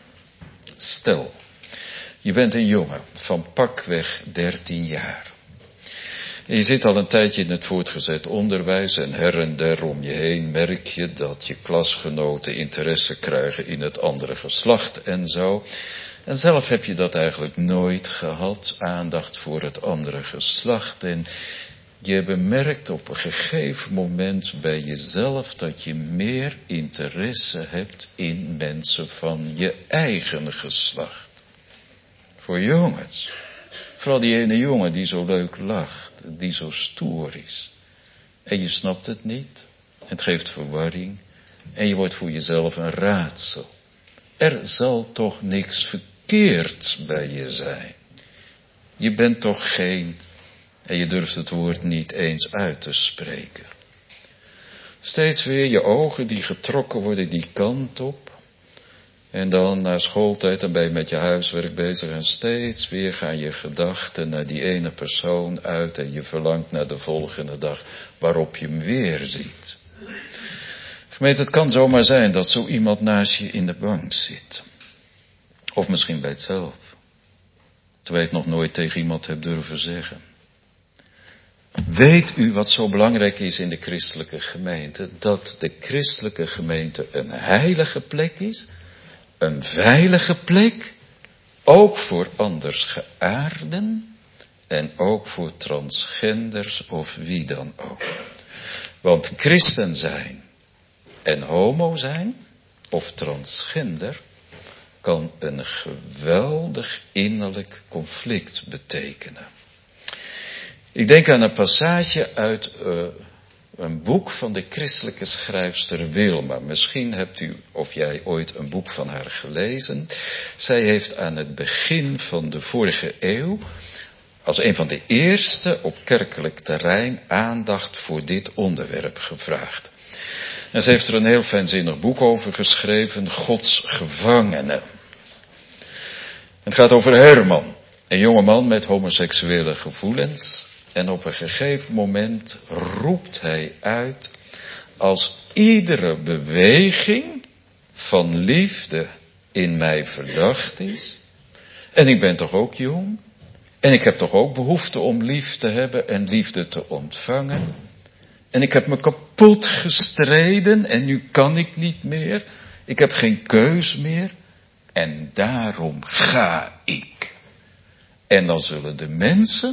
Stel, je bent een jongen van pakweg 13 jaar. En je zit al een tijdje in het voortgezet onderwijs en her en der om je heen merk je dat je klasgenoten interesse krijgen in het andere geslacht en zo. En zelf heb je dat eigenlijk nooit gehad, aandacht voor het andere geslacht. En je bemerkt op een gegeven moment bij jezelf dat je meer interesse hebt in mensen van je eigen geslacht. Voor jongens. Vooral die ene jongen die zo leuk lacht, die zo stoer is. En je snapt het niet. Het geeft verwarring. En je wordt voor jezelf een raadsel. Er zal toch niks verkeerd bij je zijn. Je bent toch geen, en je durft het woord niet eens uit te spreken. Steeds weer je ogen die getrokken worden die kant op. En dan na schooltijd, dan ben je met je huiswerk bezig en steeds weer gaan je gedachten naar die ene persoon uit en je verlangt naar de volgende dag waarop je hem weer ziet. Gemeente, het kan zomaar zijn dat zo iemand naast je in de bank zit. Of misschien bij het zelf. Terwijl je het nog nooit tegen iemand hebt durven zeggen. Weet u wat zo belangrijk is in de christelijke gemeente? Dat de christelijke gemeente een heilige plek is. Een veilige plek. Ook voor andersgeaarden. En ook voor transgenders of wie dan ook. Want christen zijn en homo zijn of transgender kan een geweldig innerlijk conflict betekenen. Ik denk aan een passage uit een boek van de christelijke schrijfster Wilma. Misschien hebt u of jij ooit een boek van haar gelezen. Zij heeft aan het begin van de vorige eeuw, als een van de eerste op kerkelijk terrein, aandacht voor dit onderwerp gevraagd. En ze heeft er een heel fijnzinnig boek over geschreven, Gods gevangenen. Het gaat over Herman, een jongeman met homoseksuele gevoelens. En op een gegeven moment roept hij uit, als iedere beweging van liefde in mij verdacht is, en ik ben toch ook jong, en ik heb toch ook behoefte om lief te hebben en liefde te ontvangen, en ik heb me kapot gestreden en nu kan ik niet meer, ik heb geen keus meer, en daarom ga ik. En dan zullen de mensen,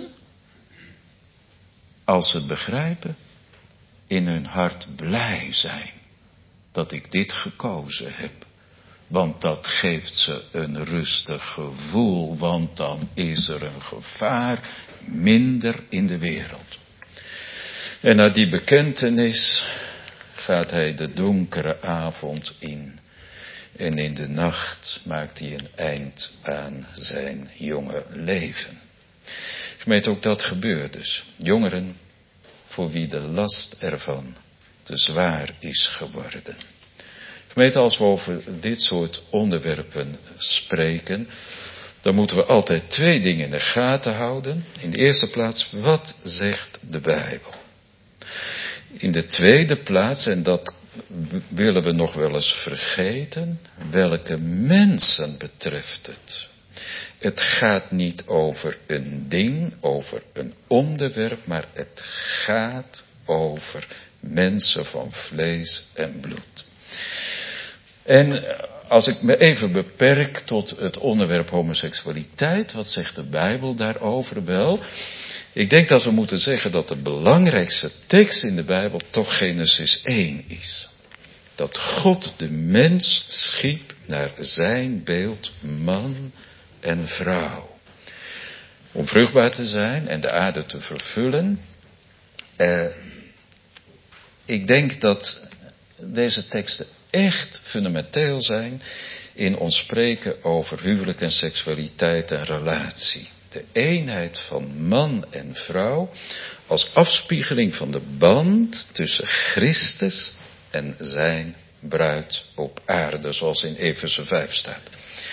als ze het begrijpen, in hun hart blij zijn dat ik dit gekozen heb. Want dat geeft ze een rustig gevoel, want dan is er een gevaar minder in de wereld. En na die bekentenis gaat hij de donkere avond in. En in de nacht maakt hij een eind aan zijn jonge leven. Gemeente, ook dat gebeurt dus. Jongeren voor wie de last ervan te zwaar is geworden. Gemeente, als we over dit soort onderwerpen spreken, dan moeten we altijd twee dingen in de gaten houden. In de eerste plaats, wat zegt de Bijbel? In de tweede plaats, en dat willen we nog wel eens vergeten, welke mensen betreft het? Het gaat niet over een ding, over een onderwerp, maar het gaat over mensen van vlees en bloed. En als ik me even beperk tot het onderwerp homoseksualiteit, wat zegt de Bijbel daarover? Wel, ik denk dat we moeten zeggen dat de belangrijkste tekst in de Bijbel toch Genesis 1 is. Dat God de mens schiep naar zijn beeld, man en vrouw. Om vruchtbaar te zijn en de aarde te vervullen. Ik denk dat deze teksten echt fundamenteel zijn in ons spreken over huwelijk en seksualiteit en relatie. De eenheid van man en vrouw als afspiegeling van de band tussen Christus en zijn bruid op aarde, zoals in Efeze 5 staat.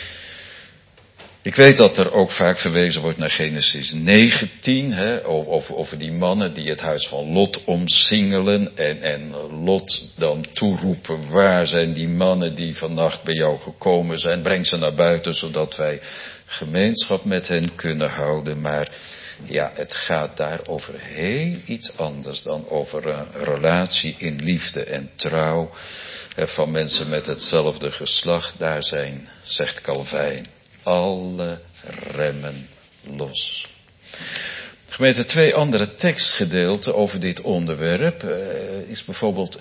Ik weet dat er ook vaak verwezen wordt naar Genesis 19, over die mannen die het huis van Lot omsingelen en Lot dan toeroepen, waar zijn die mannen die vannacht bij jou gekomen zijn, breng ze naar buiten zodat wij gemeenschap met hen kunnen houden. Maar Ja, het gaat daar over heel iets anders dan over een relatie in liefde en trouw van mensen met hetzelfde geslacht. Daar zijn, zegt Calvijn, alle remmen los. Gemeente, 2 andere tekstgedeelten over dit onderwerp is bijvoorbeeld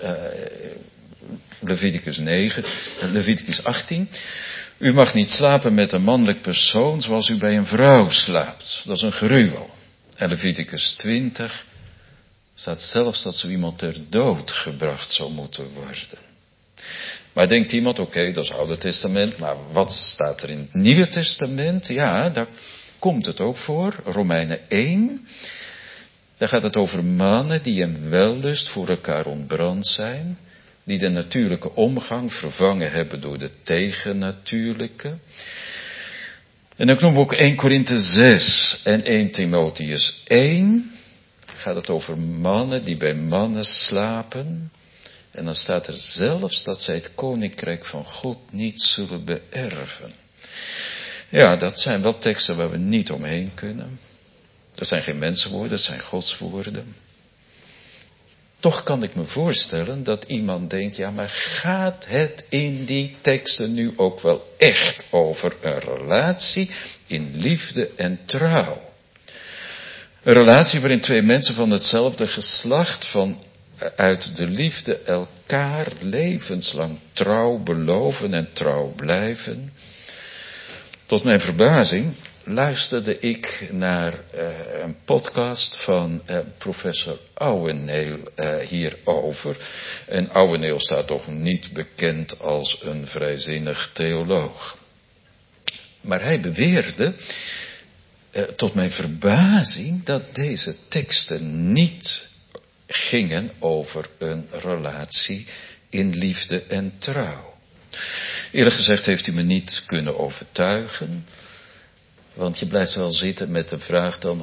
Leviticus 18. U mag niet slapen met een mannelijk persoon zoals u bij een vrouw slaapt. Dat is een gruwel. En Leviticus 20 staat zelfs dat zo iemand ter dood gebracht zou moeten worden. Maar denkt iemand, oké, dat is het Oude Testament, maar wat staat er in het Nieuwe Testament? Ja, daar komt het ook voor. Romeinen 1. Daar gaat het over mannen die in wellust voor elkaar ontbrand zijn. Die de natuurlijke omgang vervangen hebben door de tegennatuurlijke. En dan noemen we ook 1 Korinthe 6 en 1 Timotheus 1. Gaat het over mannen die bij mannen slapen. En dan staat er zelfs dat zij het koninkrijk van God niet zullen beërven. Ja, dat zijn wel teksten waar we niet omheen kunnen. Dat zijn geen mensenwoorden, dat zijn godswoorden. Toch kan ik me voorstellen dat iemand denkt, ja, maar gaat het in die teksten nu ook wel echt over een relatie in liefde en trouw? Een relatie waarin 2 mensen van hetzelfde geslacht uit de liefde elkaar levenslang trouw beloven en trouw blijven. Tot mijn verbazing luisterde ik naar een podcast van professor Ouweneel hierover. En Ouweneel staat toch niet bekend als een vrijzinnig theoloog. Maar hij beweerde, tot mijn verbazing, dat deze teksten niet gingen over een relatie in liefde en trouw. Eerlijk gezegd heeft hij me niet kunnen overtuigen. Want je blijft wel zitten met de vraag dan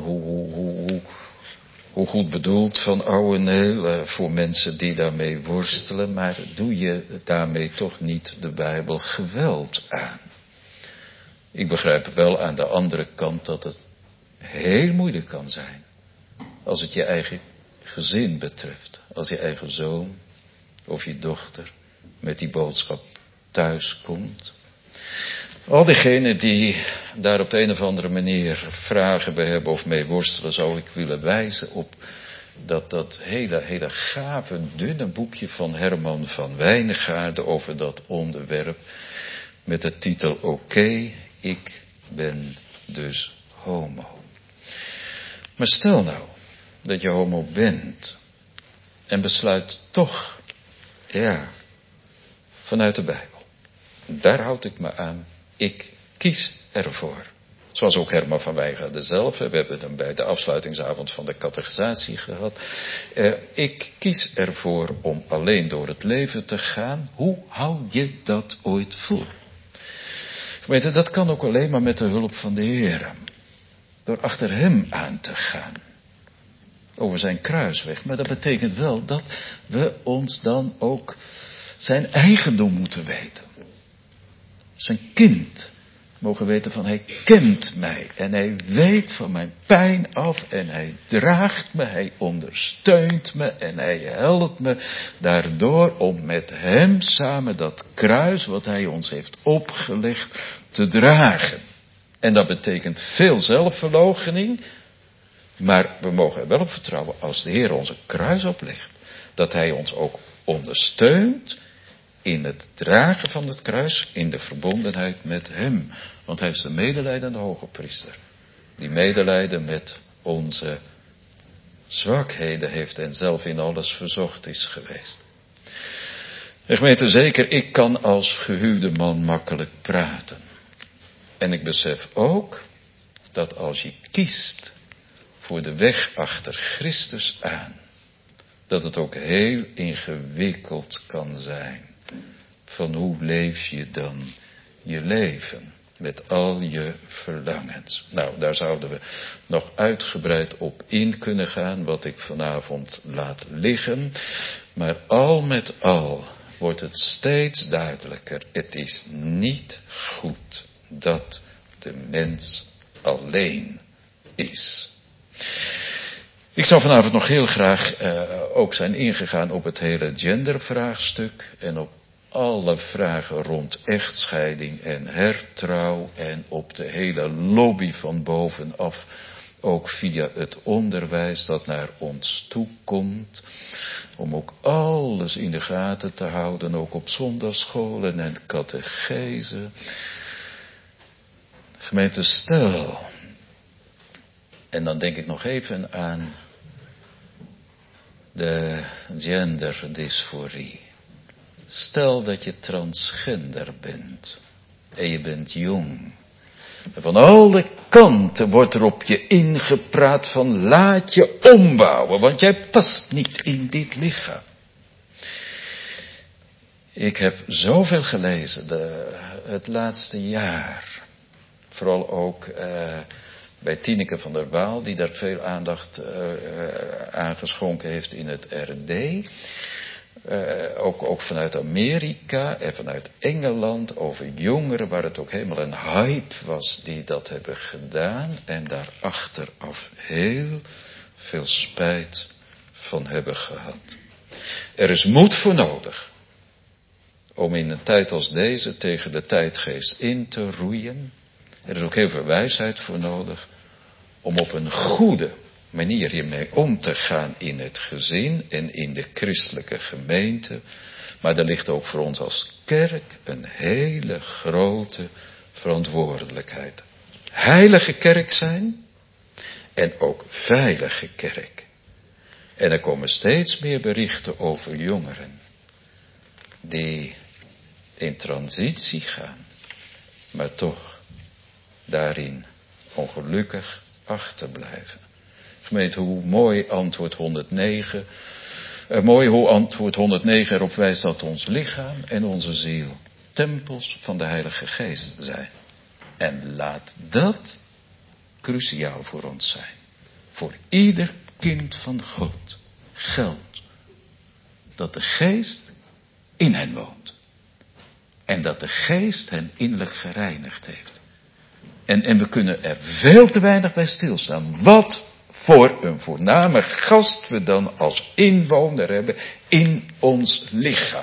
hoe goed bedoeld van Ouweneel voor mensen die daarmee worstelen. Maar doe je daarmee toch niet de Bijbel geweld aan? Ik begrijp wel aan de andere kant dat het heel moeilijk kan zijn. Als het je eigen gezin betreft. Als je eigen zoon of je dochter met die boodschap thuis komt. Al diegenen die daar op de een of andere manier vragen bij hebben of mee worstelen, zou ik willen wijzen op dat hele gave, dunne boekje van Herman van Wijngaarden over dat onderwerp. Met de titel Oké, ik ben dus homo. Maar stel nou dat je homo bent en besluit toch, vanuit de Bijbel. Daar houd ik me aan. Ik kies ervoor. Zoals ook Herman van Wijngaarden zelf. We hebben hem bij de afsluitingsavond van de catechisatie gehad. Ik kies ervoor om alleen door het leven te gaan. Hoe hou je dat ooit vol? Gemeente, dat kan ook alleen maar met de hulp van de Heer. Door achter hem aan te gaan. Over zijn kruisweg. Maar dat betekent wel dat we ons dan ook zijn eigendom moeten weten. Zijn kind mogen weten van hij kent mij en hij weet van mijn pijn af en hij draagt me, hij ondersteunt me en hij helpt me daardoor om met hem samen dat kruis wat hij ons heeft opgelegd te dragen. En dat betekent veel zelfverloochening, maar we mogen er wel op vertrouwen als de Heer onze kruis oplegt, dat hij ons ook ondersteunt in het dragen van het kruis, in de verbondenheid met hem. Want hij is de medelijdende hoge priester. Die medelijden met onze zwakheden heeft en zelf in alles verzocht is geweest. En gemeente, zeker, ik kan als gehuwde man makkelijk praten. En ik besef ook dat als je kiest voor de weg achter Christus aan, dat het ook heel ingewikkeld kan zijn. Van hoe leef je dan je leven? Met al je verlangens. Nou, daar zouden we nog uitgebreid op in kunnen gaan, wat ik vanavond laat liggen. Maar al met al wordt het steeds duidelijker. Het is niet goed dat de mens alleen is. Ik zou vanavond nog heel graag ook zijn ingegaan op het hele gendervraagstuk en op alle vragen rond echtscheiding en hertrouw en op de hele lobby van bovenaf, ook via het onderwijs dat naar ons toe komt, om ook alles in de gaten te houden, ook op zondagsscholen en catechese. Gemeente, stel, en dan denk ik nog even aan de genderdysforie. Stel dat je transgender bent en je bent jong. En van alle kanten wordt er op je ingepraat van laat je ombouwen, want jij past niet in dit lichaam. Ik heb zoveel gelezen het laatste jaar. Vooral ook bij Tineke van der Waal, die daar veel aandacht aan geschonken heeft in het RD. Ook vanuit Amerika en vanuit Engeland over jongeren, waar het ook helemaal een hype was die dat hebben gedaan en daar achteraf heel veel spijt van hebben gehad. Er is moed voor nodig om in een tijd als deze tegen de tijdgeest in te roeien. Er is ook heel veel wijsheid voor nodig om op een goede manier hiermee om te gaan in het gezin en in de christelijke gemeente. Maar er ligt ook voor ons als kerk een hele grote verantwoordelijkheid. Heilige kerk zijn en ook veilige kerk. En er komen steeds meer berichten over jongeren die in transitie gaan, maar toch daarin ongelukkig achterblijven. Gemeente, hoe mooi antwoord 109 erop wijst dat ons lichaam en onze ziel tempels van de Heilige Geest zijn. En laat dat cruciaal voor ons zijn. Voor ieder kind van God geldt dat de Geest in hen woont. En dat de Geest hen innerlijk gereinigd heeft. En we kunnen er veel te weinig bij stilstaan. Wat voor een voorname gast we dan als inwoner hebben in ons lichaam.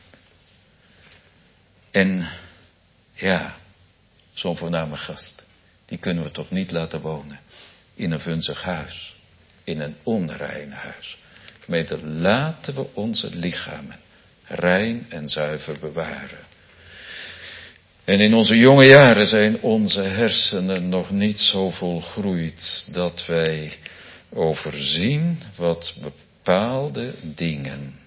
En ja, zo'n voorname gast, die kunnen we toch niet laten wonen in een vunzig huis, in een onrein huis. Gemeente, laten we onze lichamen rein en zuiver bewaren. En in onze jonge jaren zijn onze hersenen nog niet zo volgroeid dat wij overzien wat bepaalde dingen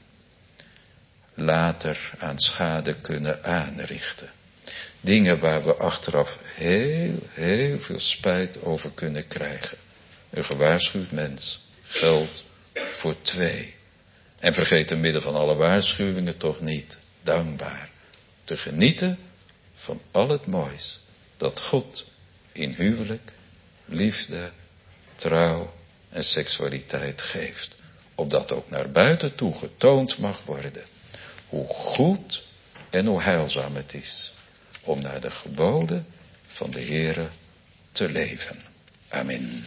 later aan schade kunnen aanrichten. Dingen waar we achteraf heel veel spijt over kunnen krijgen. Een gewaarschuwd mens geldt voor 2. En vergeet te midden van alle waarschuwingen toch niet dankbaar te genieten van al het moois dat God in huwelijk, liefde, trouw en seksualiteit geeft. Opdat ook naar buiten toe getoond mag worden hoe goed en hoe heilzaam het is om naar de geboden van de Heere te leven. Amen.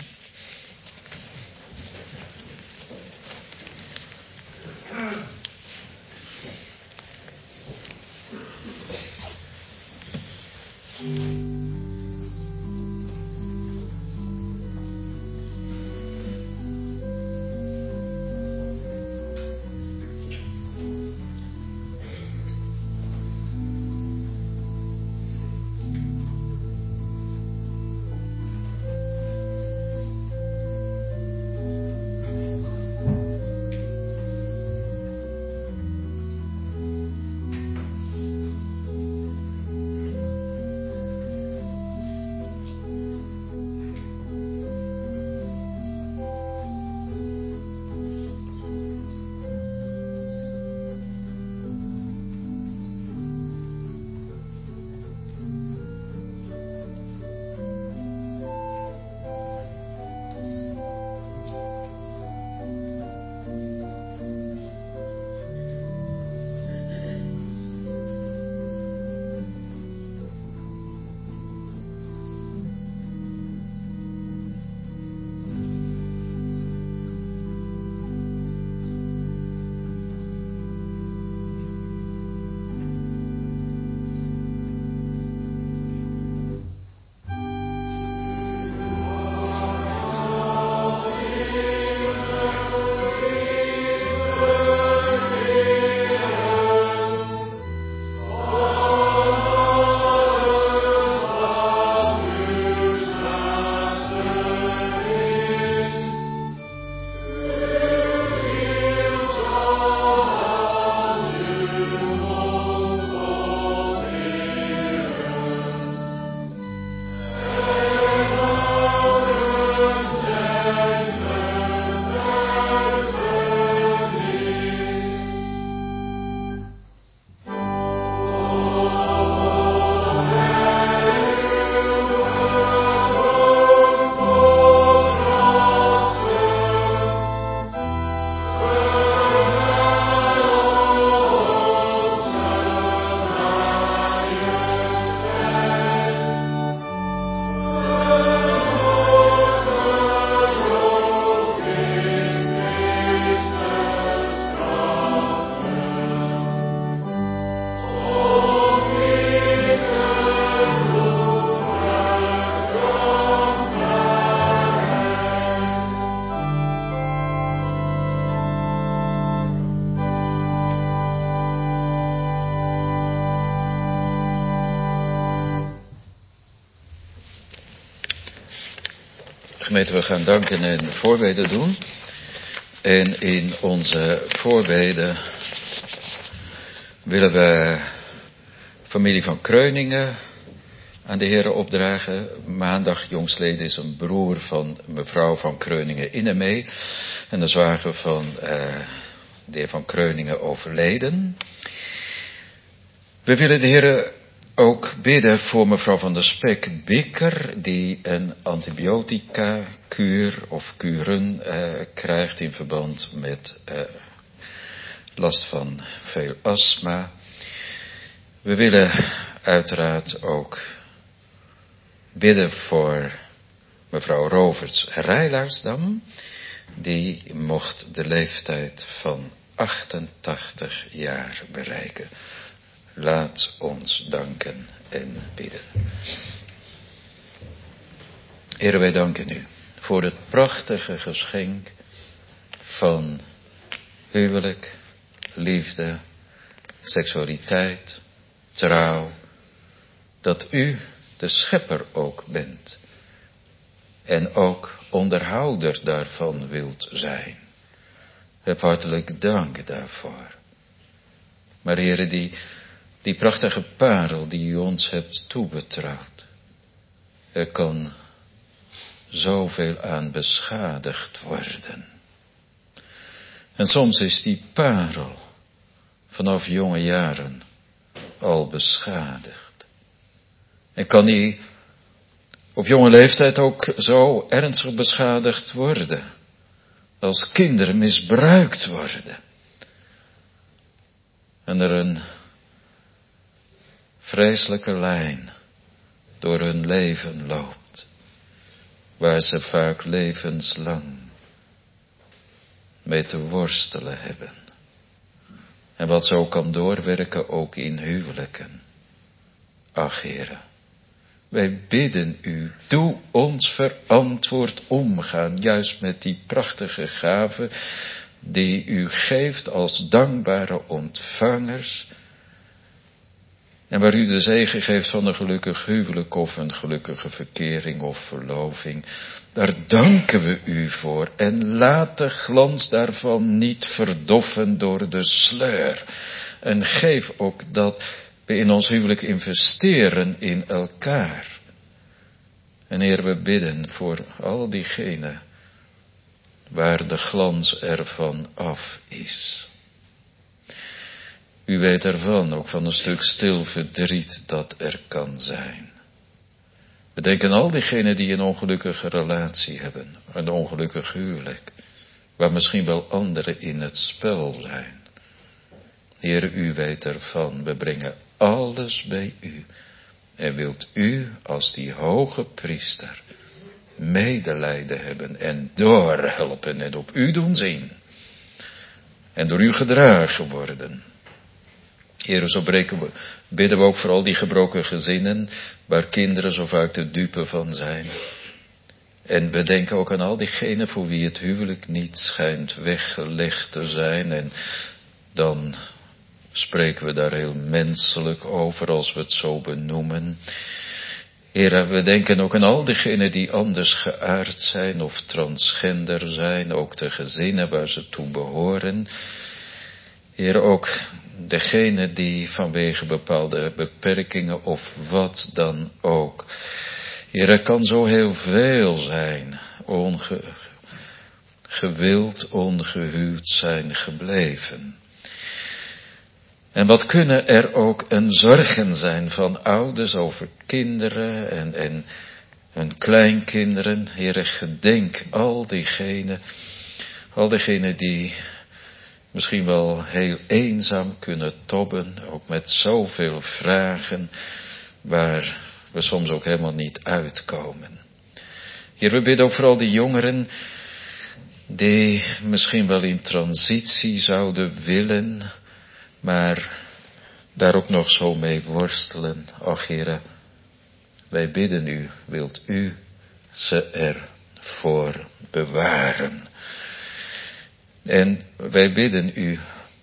gemeente, we gaan danken en voorbeden doen. En in onze voorbeden willen we familie van Kreuningen aan de Heere opdragen. Maandag jongstleden is een broer van mevrouw van Kreuningen Innemee en de zwager van de heer van Kreuningen overleden. We willen de Heere ook bidden voor mevrouw van der Spek-Bikker, die een antibiotica-kuur of kuren krijgt in verband met last van veel astma. We willen uiteraard ook bidden voor mevrouw Roverts-Rijlaarsdam, die mocht de leeftijd van 88 jaar bereiken. Laat ons danken en bidden. Heere, wij danken u voor het prachtige geschenk van huwelijk, liefde, seksualiteit, trouw, dat u de schepper ook bent en ook onderhouder daarvan wilt zijn. Heb hartelijk dank daarvoor. Maar Heere, die prachtige parel die u ons hebt toebetrouwd, er kan zoveel aan beschadigd worden. En soms is die parel vanaf jonge jaren al beschadigd. En kan die op jonge leeftijd ook zo ernstig beschadigd worden, als kinderen misbruikt worden. En er een vreselijke lijn door hun leven loopt, waar ze vaak levenslang mee te worstelen hebben. En wat zo kan doorwerken ook in huwelijken. Ach, Heere, wij bidden u, doe ons verantwoord omgaan, juist met die prachtige gave die u geeft als dankbare ontvangers. En waar u de zegen geeft van een gelukkig huwelijk of een gelukkige verkering of verloving. Daar danken we u voor. En laat de glans daarvan niet verdoffen door de sleur. En geef ook dat we in ons huwelijk investeren in elkaar. En Heer, we bidden voor al diegenen waar de glans ervan af is. U weet ervan, ook van een stuk stil verdriet dat er kan zijn. We denken aan al diegenen die een ongelukkige relatie hebben, een ongelukkig huwelijk, waar misschien wel anderen in het spel zijn. Heer, u weet ervan, we brengen alles bij u. En wilt u als die hoge priester medelijden hebben en doorhelpen en op u doen zien. En door u gedragen worden. Heer, zo bidden we ook voor al die gebroken gezinnen, waar kinderen zo vaak de dupe van zijn. En we denken ook aan al diegenen voor wie het huwelijk niet schijnt weggelegd te zijn. En dan spreken we daar heel menselijk over als we het zo benoemen. Heer, we denken ook aan al diegenen die anders geaard zijn of transgender zijn, ook de gezinnen waar ze toe behoren. Heer, ook degenen die vanwege bepaalde beperkingen of wat dan ook. Heer, er kan zo heel veel zijn, gewild, ongehuwd zijn gebleven. En wat kunnen er ook een zorgen zijn van ouders over kinderen en hun kleinkinderen. Heere, gedenk al diegenen die misschien wel heel eenzaam kunnen tobben, ook met zoveel vragen, waar we soms ook helemaal niet uitkomen. Heer, we bidden ook voor al die jongeren die misschien wel in transitie zouden willen, maar daar ook nog zo mee worstelen. Ach, Heere, wij bidden u, wilt u ze ervoor bewaren. En wij bidden u,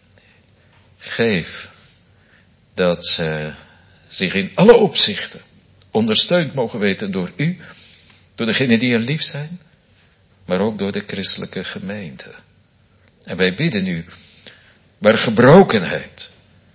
geef dat ze zich in alle opzichten ondersteund mogen weten door u, door degenen die hen lief zijn, maar ook door de christelijke gemeente. En wij bidden u, waar gebrokenheid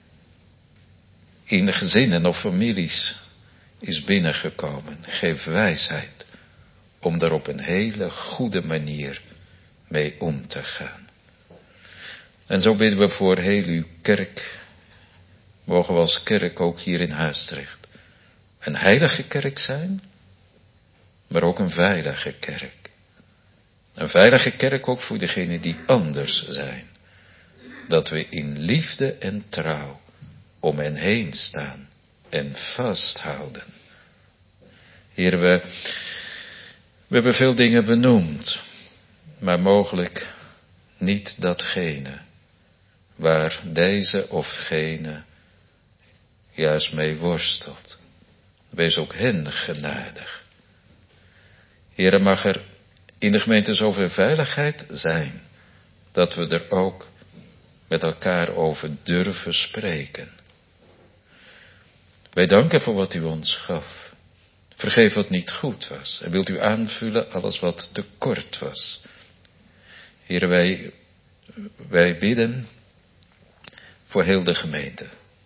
in gezinnen of families is binnengekomen, geef wijsheid om daar op een hele goede manier mee om te gaan. En zo bidden we voor heel uw kerk. Mogen we als kerk ook hier in Haastrecht een heilige kerk zijn, maar ook een veilige kerk. Een veilige kerk ook voor degenen die anders zijn. Dat we in liefde en trouw om hen heen staan en vasthouden. Heer, we hebben veel dingen benoemd, maar mogelijk niet datgene waar deze of gene juist mee worstelt. Wees ook hen genadig. Heer, mag er in de gemeente zoveel veiligheid zijn, dat we er ook met elkaar over durven spreken. Wij danken voor wat u ons gaf. Vergeef wat niet goed was. En wilt u aanvullen alles wat tekort was. Heer, wij bidden voor heel de gemeente.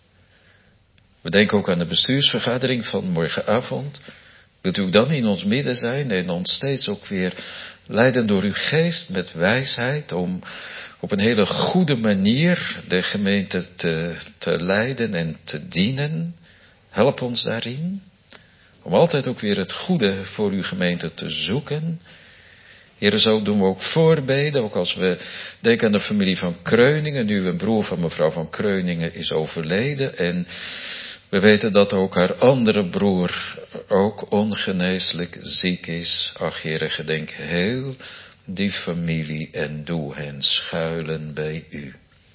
We denken ook aan de bestuursvergadering van morgenavond. Wilt u dan in ons midden zijn en ons steeds ook weer leiden door uw geest met wijsheid om op een hele goede manier de gemeente te leiden en te dienen. Help ons daarin. Om altijd ook weer het goede voor uw gemeente te zoeken. Heer, zo doen we ook voorbeden, ook als we denken aan de familie van Kreuningen. Nu een broer van mevrouw van Kreuningen is overleden en we weten dat ook haar andere broer ook ongeneeslijk ziek is. Ach, Heere, gedenk heel die familie en doe hen schuilen bij u.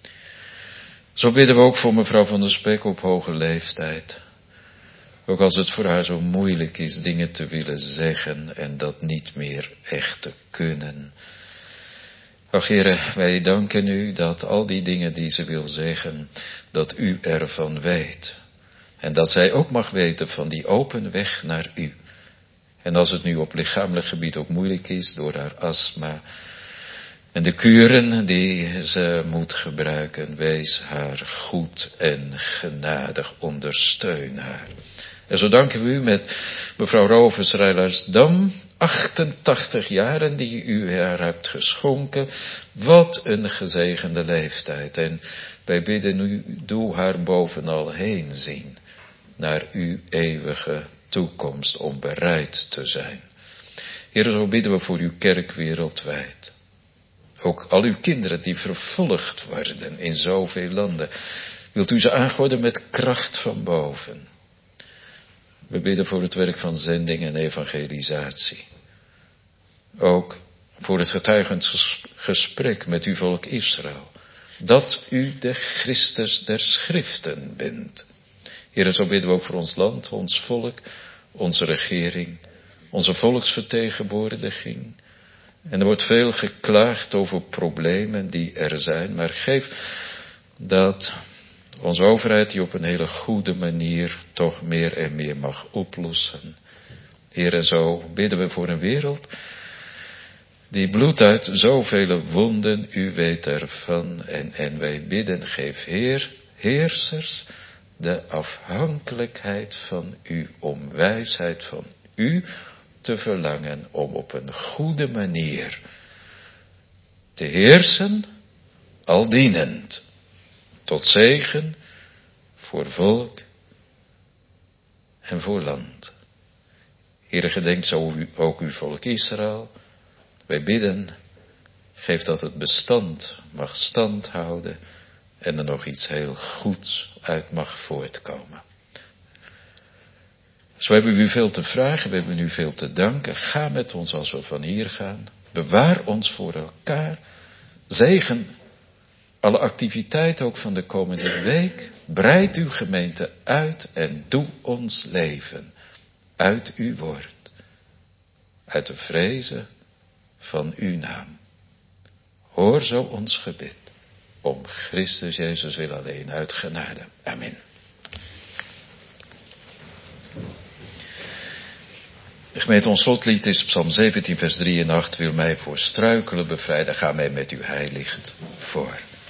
Zo bidden we ook voor mevrouw van der Spek op hoge leeftijd. Ook als het voor haar zo moeilijk is dingen te willen zeggen en dat niet meer echt te kunnen. Ach, Heere, wij danken u dat al die dingen die ze wil zeggen, dat u ervan weet. En dat zij ook mag weten van die open weg naar u. En als het nu op lichamelijk gebied ook moeilijk is door haar astma en de kuren die ze moet gebruiken, wees haar goed en genadig, ondersteun haar. En zo danken we u met mevrouw Rovers Rijlersdam, 88 jaren die u haar hebt geschonken. Wat een gezegende leeftijd. En wij bidden u, doe haar bovenal heen zien naar uw eeuwige toekomst om bereid te zijn. Heer, zo bidden we voor uw kerk wereldwijd. Ook al uw kinderen die vervolgd worden in zoveel landen. Wilt u ze aangooien met kracht van boven. We bidden voor het werk van zending en evangelisatie. Ook voor het getuigend gesprek met uw volk Israël. Dat u de Christus der Schriften bent. Heer, zo bidden we ook voor ons land, ons volk, onze regering, onze volksvertegenwoordiging. En er wordt veel geklaagd over problemen die er zijn, maar geef dat onze overheid die op een hele goede manier toch meer en meer mag oplossen. Heer, en zo bidden we voor een wereld die bloedt uit zoveel wonden, u weet ervan. En wij bidden, geef Heer, heersers, de afhankelijkheid van u, om wijsheid van u te verlangen, om op een goede manier te heersen, al dienend, tot zegen voor volk en voor land. Heere, gedenkt zo ook uw volk Israël. Wij bidden, geef dat het bestand mag stand houden en er nog iets heel goeds uit mag voortkomen. Zo hebben we u veel te vragen, we hebben u veel te danken. Ga met ons als we van hier gaan. Bewaar ons voor elkaar. Zegen alle activiteiten ook van de komende week. Breid uw gemeente uit en doe ons leven uit uw woord. Uit de vrezen van uw naam. Hoor zo ons gebed. Om Christus Jezus wil alleen uit genade. Amen. Gemeente, ons slotlied is Psalm 17, vers 3 en 8. Wil mij voor struikelen bevrijden, ga mij met uw heiligt voor.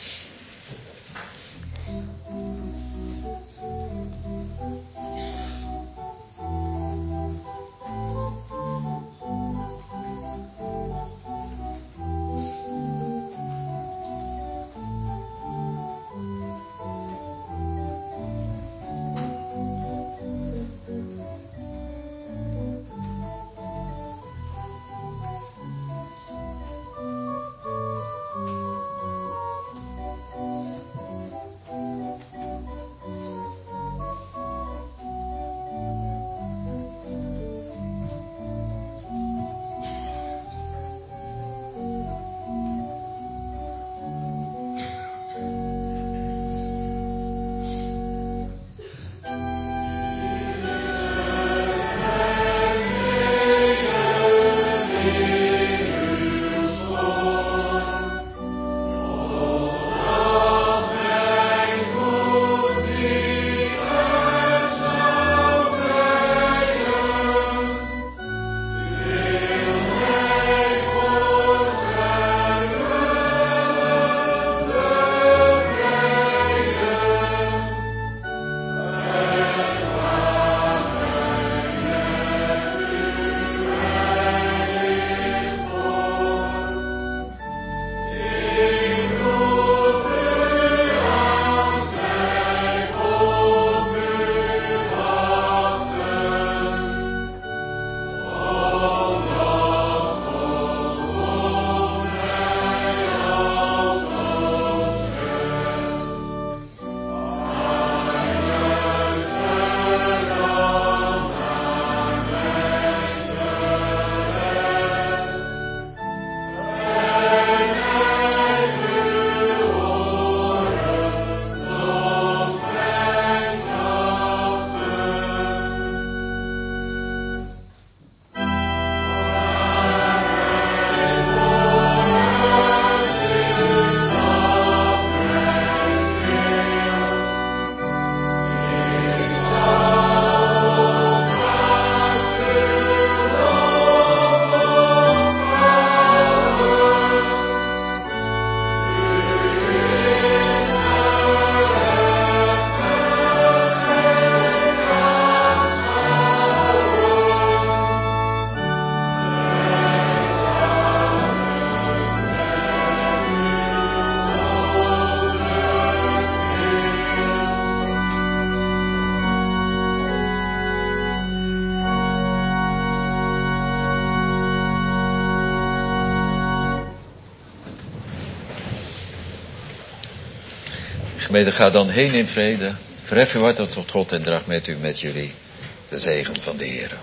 Gemeente, ga dan heen in vrede. Verhef uw hart tot God en draag met jullie de zegen van de Heer.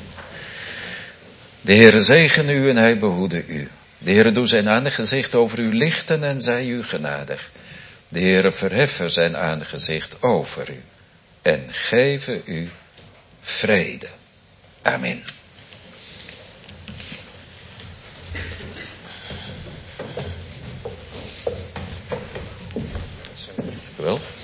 De Heere zegen u en hij behoede u. De Heere doe zijn aangezicht over u lichten en zij u genadig. De Heere verheffen zijn aangezicht over u en geven u vrede. Amen. Wel.